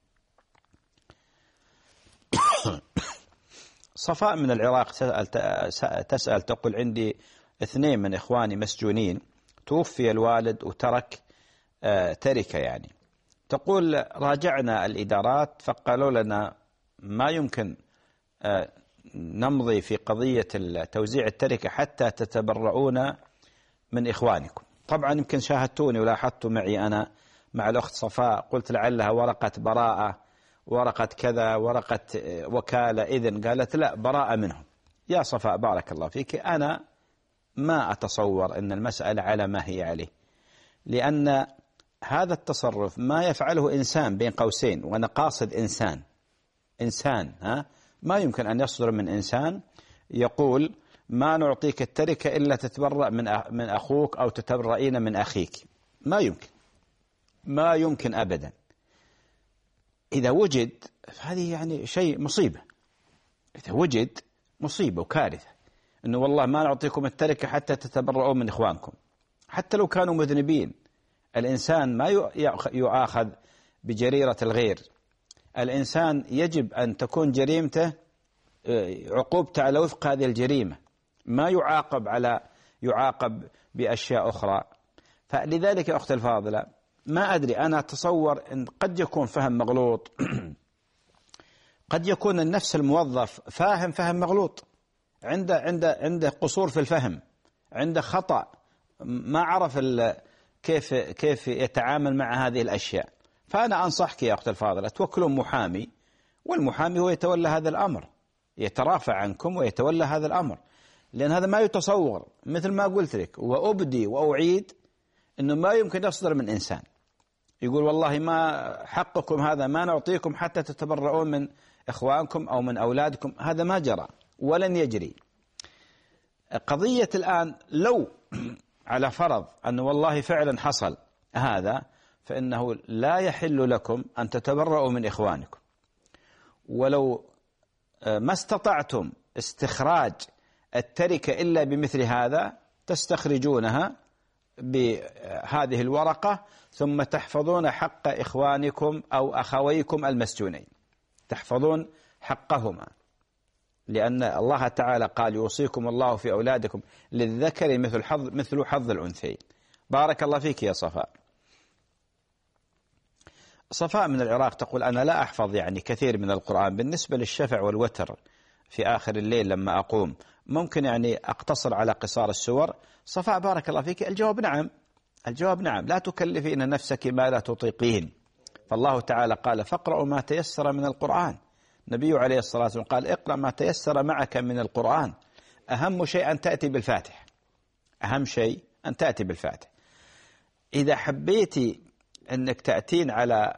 صفاء من العراق تسأل تقول: عندي 2 من إخواني مسجونين، توفي الوالد وترك تركة يعني. تقول: راجعنا الإدارات فقالوا لنا ما يمكن نمضي في قضية توزيع التركة حتى تتبرعون من إخوانكم. طبعا يمكن شاهدتوني ولاحظتوا معي أنا مع الأخت صفاء، قلت لعلها ورقة براءة، ورقة كذا، ورقة وكالة إذن، قالت لا، براءة منهم. يا صفاء بارك الله فيك، أنا ما أتصور أن المسألة على ما هي عليه، لأن هذا التصرف ما يفعله إنسان بين قوسين، وأنا قاصد إنسان ما يمكن أن يصدر من إنسان يقول: ما نعطيك التركة إلا تتبرأ من أخوك أو تتبرئين من أخيك. ما يمكن أبدا. إذا وجد هذه يعني شيء مصيبة، إذا وجد مصيبة وكارثة، إنه والله ما نعطيكم التركة حتى تتبرؤوا من إخوانكم، حتى لو كانوا مذنبين. الإنسان ما يؤاخذ بجريرة الغير، الإنسان يجب أن تكون جريمته عقوبته على وفق هذه الجريمة، ما يعاقب بأشياء أخرى. فلذلك يا أختي الفاضلة، ما أدري، أنا أتصور أن قد يكون فهم مغلوط، قد يكون النفس الموظف فهم مغلوط، عنده قصور في الفهم، عنده خطأ، ما عرف كيف يتعامل مع هذه الأشياء. فأنا أنصحك يا أختي الفاضلة توكلون محامي، والمحامي هو يتولى هذا الأمر، يترافع عنكم ويتولى هذا الأمر، لأن هذا ما يتصور. مثل ما قلت لك وأبدي وأعيد أنه ما يمكن يصدر من إنسان يقول: والله ما حقكم هذا، ما نعطيكم حتى تتبرؤون من إخوانكم أو من أولادكم. هذا ما جرى ولن يجري. قضية الآن لو على فرض أنه والله فعلا حصل هذا، فإنه لا يحل لكم أن تتبرؤوا من إخوانكم، ولو ما استطعتم استخراج التركة إلا بمثل هذا تستخرجونها بهذه الورقة، ثم تحفظون حق إخوانكم أو أخويكم المسجونين، تحفظون حقهما، لأن الله تعالى قال: يوصيكم الله في أولادكم للذكر مثل حظ الأنثيين. بارك الله فيك يا صفاء. صفاء من العراق تقول: أنا لا أحفظ يعني كثير من القرآن، بالنسبة للشفع والوتر في آخر الليل لما أقوم ممكن يعني أقتصر على قصار السور؟ صفاء بارك الله فيك، الجواب نعم، لا تكلفين نفسك ما لا تطيقين. فالله تعالى قال: فاقرأوا ما تيسر من القرآن. النبي عليه الصلاة والسلام قال: اقرأ ما تيسر معك من القرآن. أهم شيء أن تأتي بالفاتح. إذا حبيتي أنك تأتين على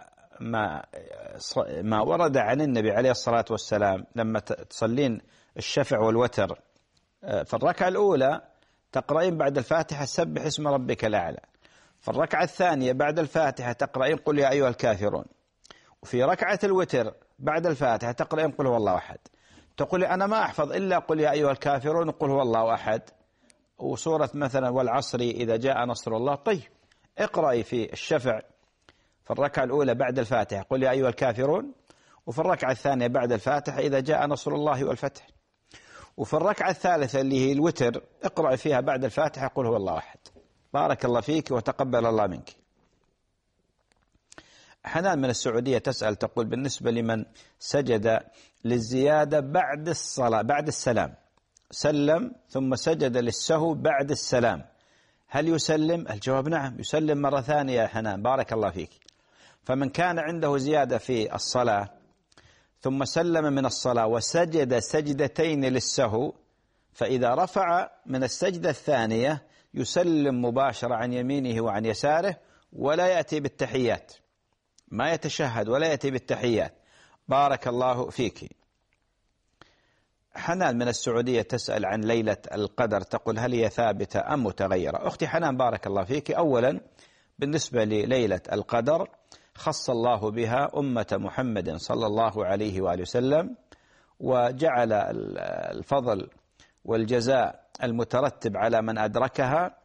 ما ورد عن النبي عليه الصلاة والسلام لما تصلين الشفع والوتر، في الركعة الأولى تقرأين بعد الفاتحة سبح اسم ربك الأعلى، في الركعة الثانية بعد الفاتحة تقرأين قل يا أيها الكافرون، وفي ركعة الوتر بعد الفاتحة تقرأين قل هو الله أحد. تقولي أنا ما أحفظ إلا قل يا أيها الكافرون وقل هو الله أحد وسورة مثلا والعصر إذا جاء نصر الله. طيب اقرأي في الشفع في الركعة الأولى بعد الفاتحة قل يا أيها الكافرون، وفي الركعة الثانية بعد الفاتحة إذا جاء نصر الله والفتح، وفي الركعة الثالثة اللي هي الوتر اقرأي فيها بعد الفاتحة قل هو الله أحد. بارك الله فيك وتقبل الله منك. حنان من السعودية تسأل تقول بالنسبة لمن سجد للزيادة بعد الصلاة بعد السلام، سلم ثم سجد للسهو بعد السلام، هل يسلم؟ الجواب نعم، يسلم مرة ثانية يا حنان، بارك الله فيك. فمن كان عنده زيادة في الصلاة ثم سلم من الصلاة وسجد سجدتين للسهو، فإذا رفع من السجدة الثانية يسلم مباشرة عن يمينه وعن يساره، ولا يأتي بالتحيات، ما يتشهد ولا يأتي بالتحيات. بارك الله فيك. حنان من السعودية تسأل عن ليلة القدر، تقول هل هي ثابتة أم متغيرة؟ أختي حنان بارك الله فيك، أولا بالنسبة لليلة القدر خص الله بها أمة محمد صلى الله عليه وآله وسلم، وجعل الفضل والجزاء المترتب على من أدركها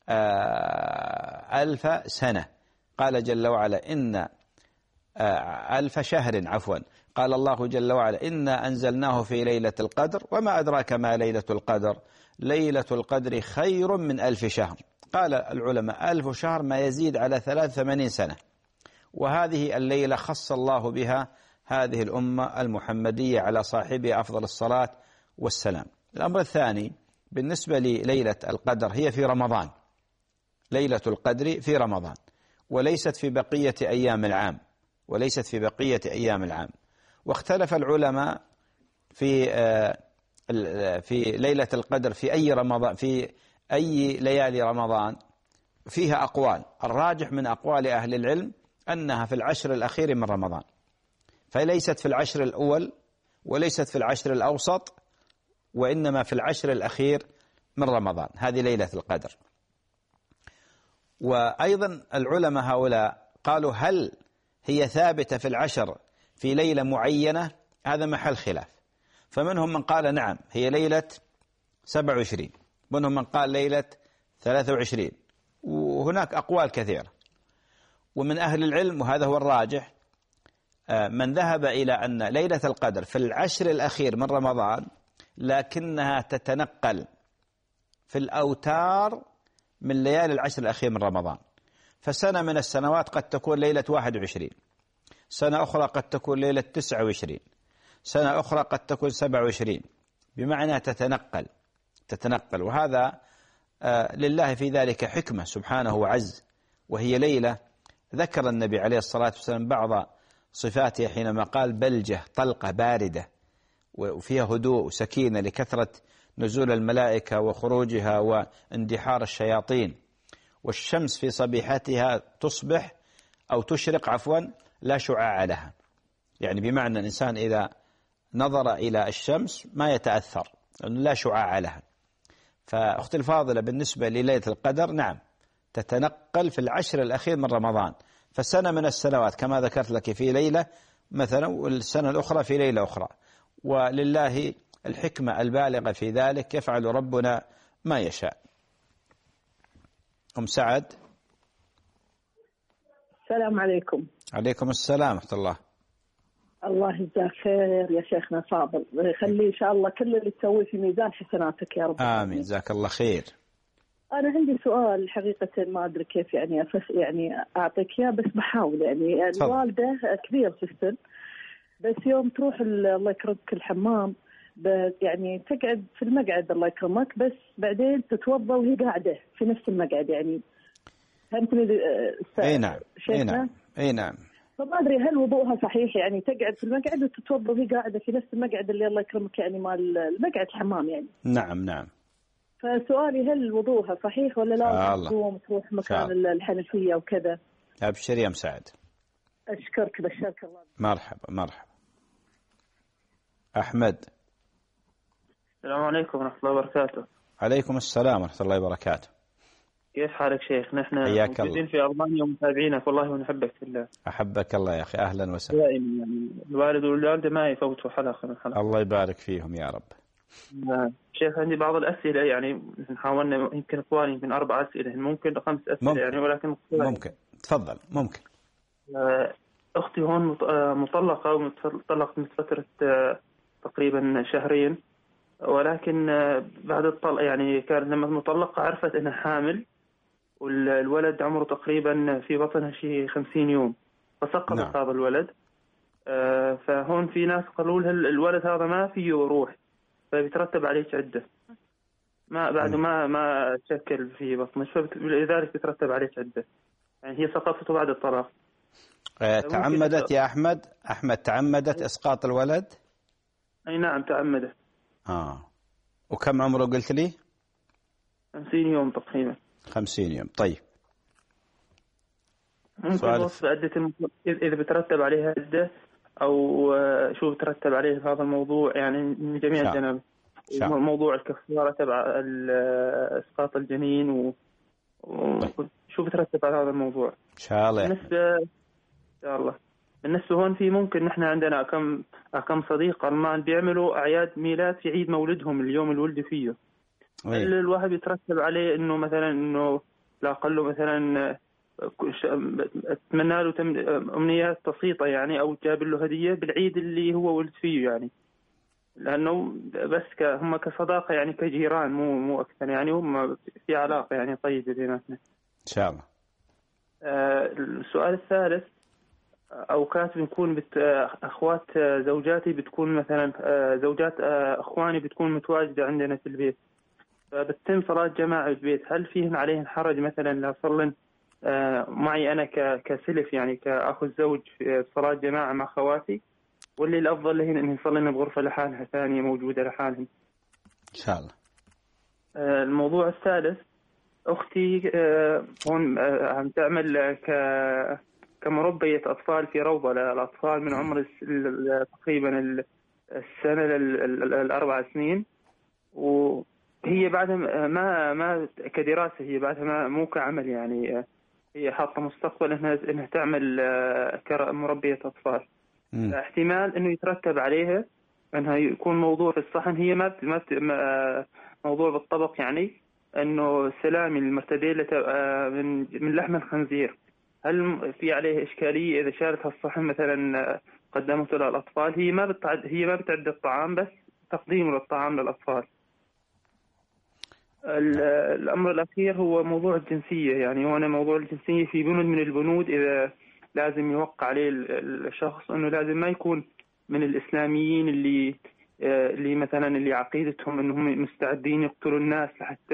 1000 سنة. قال جل وعلا إن 1000 شهر عفوا، قال الله جل وعلا إنا أنزلناه في ليلة القدر وما أدراك ما ليلة القدر، ليلة القدر خير من 1000 شهر. قال العلماء 1000 شهر ما يزيد على 83 سنة، وهذه الليلة خص الله بها هذه الأمة المحمدية على صاحبها أفضل الصلاة والسلام. الأمر الثاني بالنسبة لليلة القدر هي في رمضان، ليلة القدر في رمضان وليست في بقية أيام العام، وليست في بقية أيام العام. واختلف العلماء في ليلة القدر في أي رمضان، في أي ليالي رمضان، فيها أقوال. الراجح من أقوال أهل العلم أنها في العشر الأخير من رمضان، فليست في العشر الأول وليست في العشر الأوسط، وإنما في العشر الأخير من رمضان، هذه ليلة القدر. وأيضا العلماء هؤلاء قالوا هل هي ثابتة في العشر في ليلة معينة؟ هذا محل خلاف، فمنهم من قال نعم هي ليلة 27، منهم من قال ليلة 23، وهناك أقوال كثيرة. ومن أهل العلم وهذا هو الراجح من ذهب إلى أن ليلة القدر في العشر الأخير من رمضان، لكنها تتنقل في الأوتار من ليالي العشر الأخير من رمضان، فسنة من السنوات قد تكون ليلة 21، سنة أخرى قد تكون ليلة 29، سنة أخرى قد تكون 27، بمعنى تتنقل. وهذا لله في ذلك حكمة سبحانه وعز، وهي ليلة ذكر النبي عليه الصلاة والسلام بعض صفاتها حينما قال بلجة طلقة باردة وفيها هدوء وسكينة لكثرة نزول الملائكة وخروجها واندحار الشياطين، والشمس في صبيحتها تصبح أو تشرق عفوا لا شعاع لها، يعني بمعنى الإنسان إذا نظر إلى الشمس ما يتأثر لأنه لا شعاع لها. فأختي الفاضلة بالنسبة لليلة القدر نعم تتنقل في العشر الأخير من رمضان، فسنة من السنوات كما ذكرت لك في ليلة مثلا، والسنة الأخرى في ليلة أخرى، ولله الحكمة البالغة في ذلك، يفعل ربنا ما يشاء. أم سعد. السلام عليكم. عليكم السلام ورحمة الله. الله يجزاك خير يا شيخنا فاضل، يخلي إن شاء الله كل اللي تسويه في ميزان حسناتك يا رب. آمين، جزاك الله خير. أنا عندي سؤال حقيقة ما أدري كيف يعني أعطيك إياه، بس بحاول. يعني الوالدة كبير في السن، بس يوم تروح الله يكرمك الحمام يعني تقعد في المقعد الله يكرمك، بس بعدين تتوضا وهي قاعدة في نفس المقعد. يعني فهمتني؟ اي نعم اي نعم. فما ادري هل وضوءها صحيح، يعني تقعد في المقعد وتتوضا وهي قاعدة في نفس المقعد اللي الله يكرمك يعني مال المقعد الحمام يعني. نعم. فسؤالي هل وضوءها صحيح ولا لا تقوم تروح مكان الحنفية وكذا؟ أبشر يا مساعد. أشكرك بشرك الله. مرحبا. أحمد. السلام عليكم ورحمة الله وبركاته. عليكم السلام ورحمة الله وبركاته. كيف حالك شيخ؟ نحن موجودين في ألمانيا ومتابعينك والله ونحبك في الله. أحبك الله يا أخي، أهلا وسهلا. دائما يعني الوالد والوالدة ما يفوتوا حلقة من حلقة. الله يبارك فيهم يا رب. شيخ عندي بعض الأسئلة، يعني حاولنا يمكن إخواني من 4 أسئلة، ممكن 5 أسئلة يعني، ولكن ممكن تفضل. ممكن. أختي هون مطلقة ومطلقة من فترة تقريبا 2 شهر، ولكن بعد الطلق يعني كان لما مطلقة عرفت أنها حامل، والولد عمره تقريبا في بطنها شيء 50 يوم، فسقطت هذا الولد. فهون في ناس قالوا لها الولد هذا ما فيه روح، فبيترتب عليك عدة ما بعد ما شكل في بطنك، فلذلك بيترتب عليك عدة. يعني هي سقطت بعد الطلاق. تعمدت يا أحمد تعمدت إسقاط الولد؟ أي نعم تعمدت. وكم عمره قلت لي؟ 50 يوم تقريبا. 50 يوم. طيب ممكن وصف عدة إذا بترتب عليها عدة أو شو بترتب عليه في هذا الموضوع، يعني من جميع الجناب. موضوع الكفارة تبع إسقاط الجنين وشو بترتب على هذا الموضوع إن شاء الله. بالنسبة إن شاء الله بالنسبة هون في ممكن نحن عندنا كم صديق ألمان بيعملوا أعياد ميلاد في عيد مولدهم اليوم اللي ولدوا فيه. الواحد يترتب عليه إنه مثلا إنه لا أقل مثلا أتمنى له أمنيات بسيطة يعني، أو جاب له هدية بالعيد اللي هو ولد فيه يعني، لأنه بس هم كصداقة يعني كجيران مو أكثر يعني، هم في علاقة يعني طيبة بيناتنا إن شاء الله. السؤال الثالث، أوقات بنكون أخوات زوجاتي بتكون مثلا زوجات أخواني بتكون متواجدة عندنا في البيت، فبتتم صلاة جماعة في البيت، هل فيهن عليهن حرج مثلا لا صلن معي أنا كسلف يعني كأخو الزوج في صلاة جماعة مع خواتي، واللي الأفضل لهن أن يصلين بغرفة لحالها ثانية موجودة لحالهم إن شاء الله. الموضوع الثالث، أختي هون عم تعمل كمربية أطفال في روضة للأطفال من عمر تقريبا السنة ل4 سنين، وهي بعدها ما كدراسة، هي بعدها مو كعمل يعني، هي حاطة مستقبل إنها تعمل كمربية أطفال. احتمال إنه يترتب عليها إنها يكون موضوع في الصحن، هي ما موضوع بالطبق يعني، إنه سلامي المرتدية من لحم الخنزير، هل في عليه إشكالية إذا شالت هالصحن مثلا قدمته للأطفال؟ هي ما بتعد الطعام، بس تقديمه للطعام للأطفال. الأمر الأخير هو موضوع الجنسية، يعني هنا موضوع الجنسية في بند من البنود إذا لازم يوقع عليه الشخص إنه لازم ما يكون من الإسلاميين اللي مثلا اللي عقيدتهم إنهم مستعدين يقتلوا الناس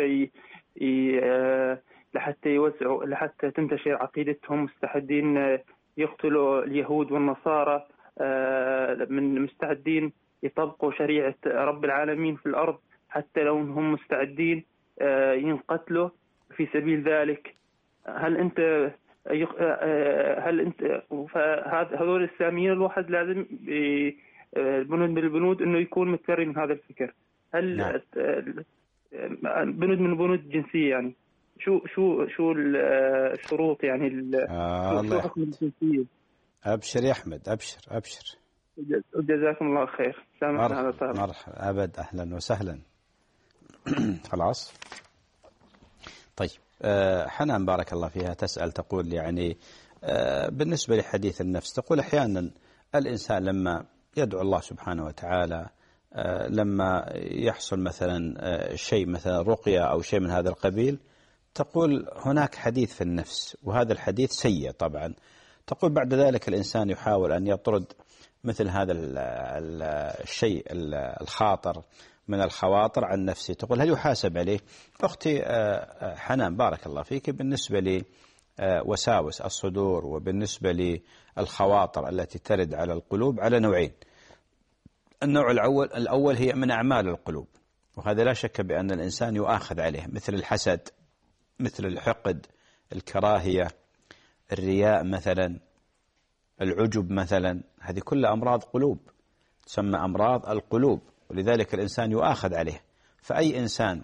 لحتى يوزعوا، لحتى تنتشر عقيدتهم، مستعدين يقتلوا اليهود والنصارى، من مستعدين يطبقوا شريعة رب العالمين في الأرض، حتى لو هم مستعدين ينقتلوا في سبيل ذلك. هل أنت هذول الإسلاميين الواحد لازم بنود من البنود إنه يكون متبرئ من هذا الفكر؟ هل بنود من البنود الجنسية يعني شو الشروط يعني شو حكم الجنسية؟ أبشر يا أحمد، أبشر جزاكم الله خير. مرحبا أبد، أهلا وسهلا. خلاص طيب. حنان بارك الله فيها تسأل تقول يعني بالنسبة لحديث النفس، تقول أحيانا الإنسان لما يدعو الله سبحانه وتعالى، لما يحصل مثلا شيء مثلا رقية أو شيء من هذا القبيل، تقول هناك حديث في النفس، وهذا الحديث سيء طبعا. تقول بعد ذلك الإنسان يحاول أن يطرد مثل هذا الشيء الخاطر من الخواطر عن نفسه، تقول هل يحاسب عليه؟ أختي حنان بارك الله فيك، بالنسبة لي وساوس الصدور وبالنسبة للخواطر التي ترد على القلوب على نوعين. النوع الأول هي من أعمال القلوب، وهذا لا شك بأن الإنسان يؤاخذ عليه، مثل الحسد، مثل الحقد، الكراهية، الرياء مثلا، العجب مثلا، هذه كلها أمراض قلوب، تسمى أمراض القلوب، ولذلك الإنسان يؤاخذ عليه. فأي إنسان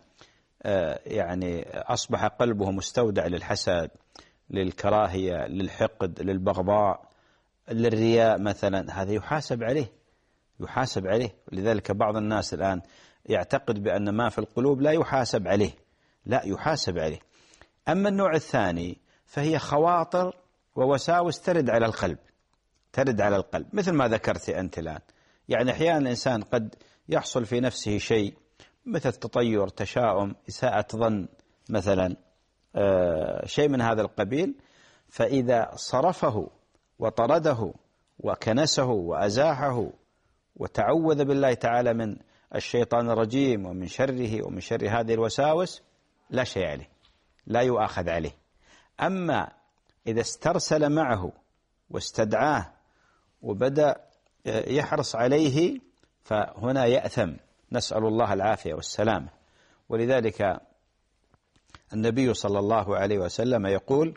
يعني أصبح قلبه مستودع للحسد، للكراهية، للحقد، للبغضاء، للرياء مثلا، هذا يحاسب عليه. ولذلك بعض الناس الآن يعتقد بأن ما في القلوب لا يحاسب عليه، لا يحاسب عليه. أما النوع الثاني فهي خواطر ووساوس ترد على القلب، مثل ما ذكرت أنت الآن. يعني أحيانا الإنسان قد يحصل في نفسه شيء مثل تطير، تشاؤم، إساءة ظن مثلا، شيء من هذا القبيل، فإذا صرفه وطرده وكنسه وأزاحه وتعوذ بالله تعالى من الشيطان الرجيم ومن شره ومن شر هذه الوساوس لا شيء عليه، لا يؤاخذ عليه. أما إذا استرسل معه واستدعاه وبدأ يحرص عليه فهنا يأثم، نسأل الله العافية والسلامة. ولذلك النبي صلى الله عليه وسلم يقول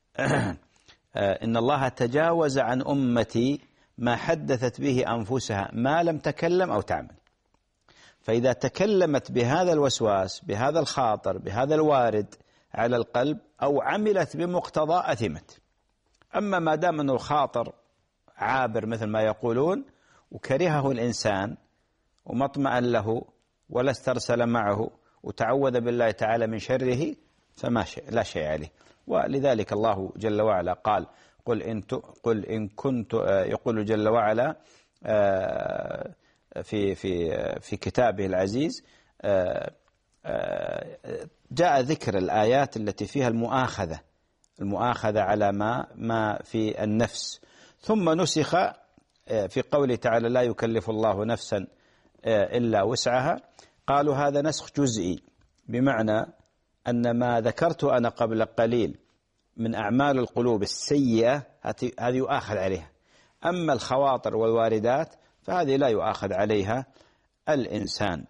إن الله تجاوز عن أمتي ما حدثت به أنفسها ما لم تكلم أو تعمل. فإذا تكلمت بهذا الوسواس، بهذا الخاطر، بهذا الوارد على القلب أو عملت بمقتضى أثمت. أما ما دام أنه الخاطر عابر مثل ما يقولون وكرهه الإنسان وما اطمأن له ولا استرسل معه وتعوذ بالله تعالى من شره فما شيء لا شيء عليه. ولذلك الله جل وعلا قال قل إن كنت، يقول جل وعلا في كتابه العزيز جاء ذكر الآيات التي فيها المؤاخذة على ما في النفس، ثم نسخ في قوله تعالى لا يكلف الله نفسا إلا وسعها. قالوا هذا نسخ جزئي، بمعنى أن ما ذكرت أنا قبل قليل من أعمال القلوب السيئة هذه يؤاخذ عليها، أما الخواطر والواردات فهذه لا يؤاخذ عليها الإنسان.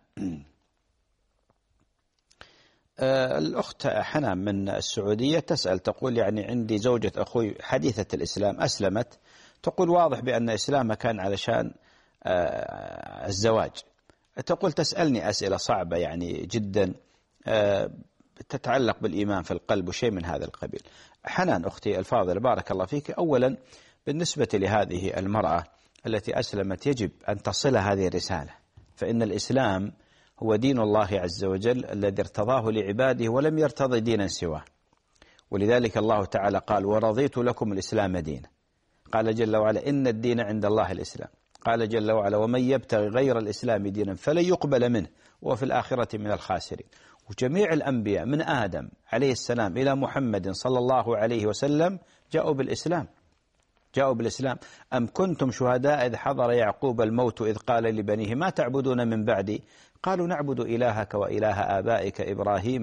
الأخت حنان من السعودية تسأل تقول يعني عندي زوجة أخوي حديثة الإسلام أسلمت، تقول واضح بأن إسلامها كان علشان الزواج. تقول تسألني أسئلة صعبة يعني جدا تتعلق بالإيمان في القلب وشيء من هذا القبيل. حنان أختي الفاضلة بارك الله فيك، أولا بالنسبة لهذه المرأة التي أسلمت يجب أن تصل هذه الرسالة، فإن الإسلام هو دين الله عز وجل الذي ارتضاه لعباده ولم يرتضي دينا سواه. ولذلك الله تعالى قال ورضيت لكم الإسلام دينا. قال جل وعلا إن الدين عند الله الإسلام. قال جل وعلا ومن يبتغي غير الإسلام دينا فلن يقبل منه وفي الآخرة من الخاسرين. وجميع الأنبياء من آدم عليه السلام إلى محمد صلى الله عليه وسلم جاءوا بالإسلام. أم كنتم شهداء إذ حضر يعقوب الموت إذ قال لبنيه ما تعبدون من بعدي قالوا نعبد إلهك وإله آبائك إبراهيم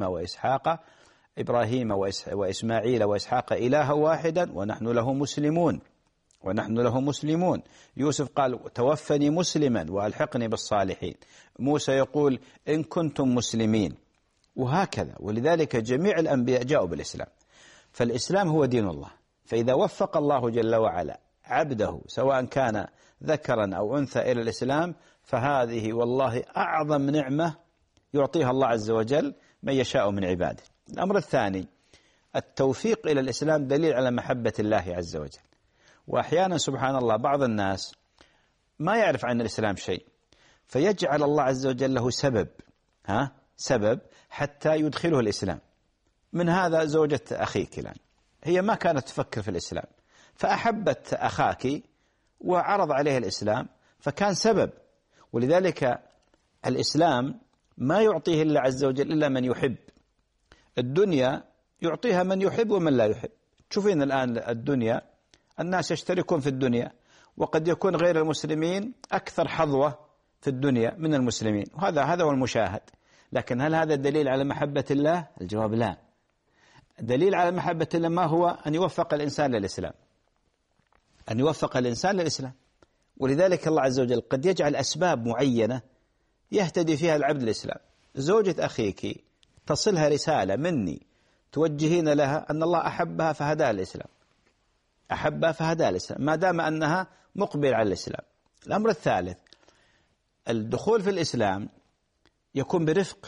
وإسماعيل وإسحاق إلها واحدا ونحن له مسلمون. يوسف قال توفني مسلما وألحقني بالصالحين. موسى يقول إن كنتم مسلمين، وهكذا. ولذلك جميع الأنبياء جاءوا بالإسلام، فالإسلام هو دين الله. فإذا وفق الله جل وعلا عبده سواء كان ذكرا أو أنثى إلى الإسلام فهذه والله أعظم نعمة يعطيها الله عز وجل من يشاء من عباده. الأمر الثاني التوفيق إلى الإسلام دليل على محبة الله عز وجل. وأحيانا سبحان الله بعض الناس ما يعرف عن الإسلام شيء فيجعل الله عز وجل له سبب حتى يدخله الإسلام. من هذا زوجة أخيك الآن هي ما كانت تفكر في الإسلام فأحبت أخاك وعرض عليه الإسلام فكان سبب. ولذلك الإسلام ما يعطيه الله عز وجل إلا من يحب. الدنيا يعطيها من يحب ومن لا يحب. تشوفين الآن الدنيا الناس يشتركون في الدنيا وقد يكون غير المسلمين أكثر حظوة في الدنيا من المسلمين، وهذا هو المشاهد. لكن هل هذا دليل على محبة الله؟ الجواب لا. دليل على محبة الله ما هو؟ أن يوفق الإنسان للإسلام. ولذلك الله عز وجل قد يجعل أسباب معينة يهتدي فيها العبد الإسلام. زوجة أخيك تصلها رسالة مني توجهين لها أن الله أحبها فهداها الإسلام، ما دام أنها مقبل على الإسلام. الأمر الثالث الدخول في الإسلام يكون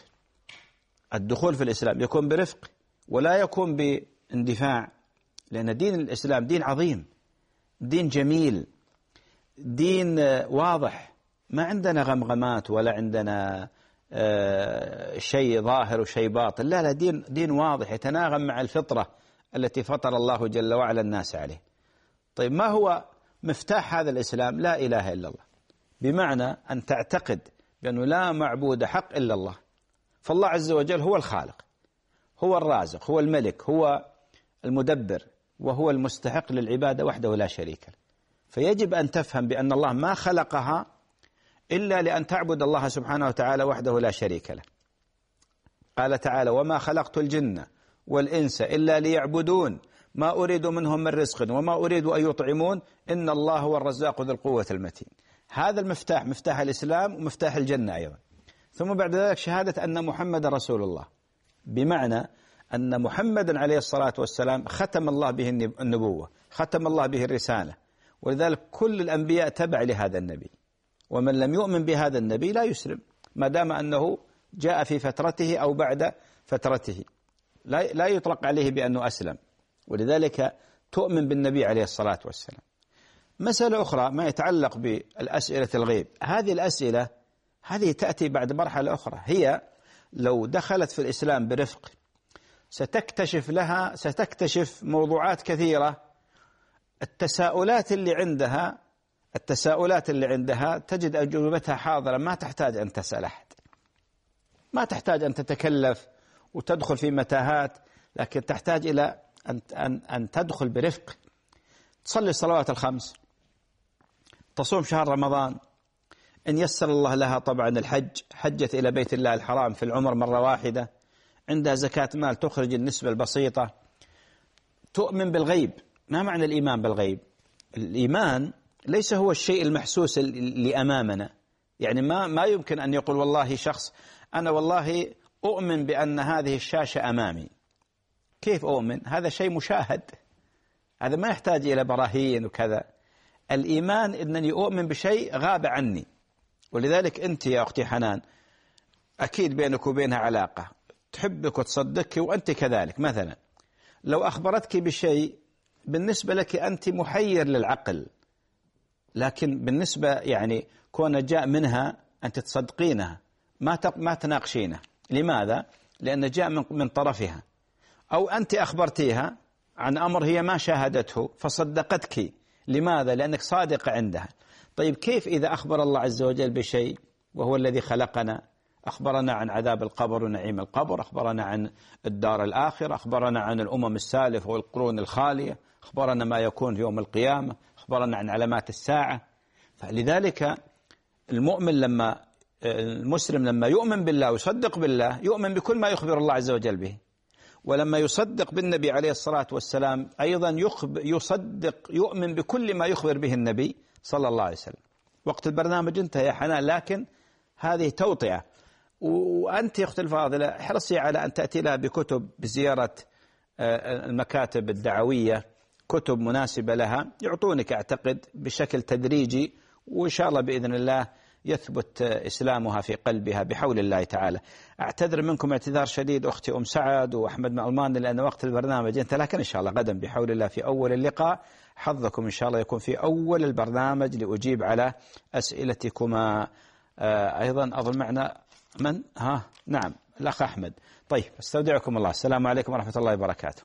برفق، ولا يكون باندفاع، لأن دين الإسلام دين عظيم، دين جميل، دين واضح، ما عندنا غمغمات ولا عندنا شيء ظاهر وشيء باطن، لا دين واضح يتناغم مع الفطرة التي فطر الله جل وعلا الناس عليه. طيب ما هو مفتاح هذا الإسلام؟ لا إله إلا الله، بمعنى أن تعتقد بأنه لا معبود حق إلا الله، فالله عز وجل هو الخالق، هو الرازق، هو الملك، هو المدبر، وهو المستحق للعبادة وحده لا شريك له. فيجب أن تفهم بأن الله ما خلقها إلا لأن تعبد الله سبحانه وتعالى وحده لا شريك له. قال تعالى: وما خلقت الجن والإنس إلا ليعبدون ما أريد منهم من رزق وما أريد أن يطعمون إن الله هو الرزاق ذو القوة المتين. هذا المفتاح، مفتاح الإسلام ومفتاح الجنة أيضا. ثم بعد ذلك شهادة أن محمد رسول الله، بمعنى أن محمدا عليه الصلاة والسلام ختم الله به النبوة، ختم الله به الرسالة، ولذلك كل الأنبياء تبع لهذا النبي، ومن لم يؤمن بهذا النبي لا يسلم ما دام أنه جاء في فترته أو بعد فترته، لا يطلق عليه بأنه أسلم. ولذلك تؤمن بالنبي عليه الصلاة والسلام. مسألة أخرى ما يتعلق بالأسئلة الغيب، هذه الأسئلة هذه تأتي بعد مرحلة أخرى، هي لو دخلت في الإسلام برفق ستكتشف موضوعات كثيرة. التساؤلات اللي عندها تجد أجوبتها حاضرة، ما تحتاج أن تسأل أحد، ما تحتاج أن تتكلف وتدخل في متاهات، لكن تحتاج إلى أن تدخل برفق. تصلي الصلوات الخمس، تصوم شهر رمضان، إن يسر الله لها طبعا الحج، حجت إلى بيت الله الحرام في العمر مرة واحدة، عندها زكاة مال تخرج النسبة البسيطة، تؤمن بالغيب. ما معنى الإيمان بالغيب؟ الإيمان ليس هو الشيء المحسوس اللي أمامنا، يعني ما يمكن أن يقول والله شخص أنا والله أؤمن بأن هذه الشاشة أمامي. كيف أؤمن؟ هذا شيء مشاهد، هذا ما يحتاج إلى براهين وكذا. الإيمان إنني أؤمن بشيء غاب عني. ولذلك أنت يا أختي حنان أكيد بينك وبينها علاقة، تحبك وتصدقك وأنت كذلك. مثلا لو أخبرتك بشيء بالنسبة لك أنت محير للعقل، لكن بالنسبة يعني كون جاء منها أنت تصدقينها، ما تناقشينه. لماذا؟ لأن جاء من طرفها. أو أنت أخبرتيها عن أمر هي ما شاهدته فصدقتك. لماذا؟ لأنك صادقة عندها. طيب كيف إذا أخبر الله عز وجل بشيء وهو الذي خلقنا، أخبرنا عن عذاب القبر ونعيم القبر، أخبرنا عن الدار الآخرة، أخبرنا عن الأمم السالفة والقرون الخالية، أخبرنا ما يكون في يوم القيامة، أخبرنا عن علامات الساعة. فلذلك المسلم لما يؤمن بالله ويصدق بالله يؤمن بكل ما يخبر الله عز وجل به، ولما يصدق بالنبي عليه الصلاة والسلام أيضا يؤمن بكل ما يخبر به النبي صلى الله عليه وسلم. وقت البرنامج انتهى يا حنان، لكن هذه توطئة. وأنت يا أختي الفاضلة احرصي على أن تأتي لها بكتب، بزيارة المكاتب الدعوية، كتب مناسبة لها يعطونك أعتقد بشكل تدريجي، وإن شاء الله بإذن الله يثبت إسلامها في قلبها بحول الله تعالى. أعتذر منكم اعتذار شديد أختي أم سعد وأحمد معلمان لأن وقت البرنامج انتهى، لكن إن شاء الله غدا بحول الله في أول اللقاء حظكم إن شاء الله يكون في أول البرنامج لأجيب على أسئلتكما. أيضا أظن معنا من؟ نعم الأخ أحمد. طيب استودعكم الله، السلام عليكم ورحمة الله وبركاته.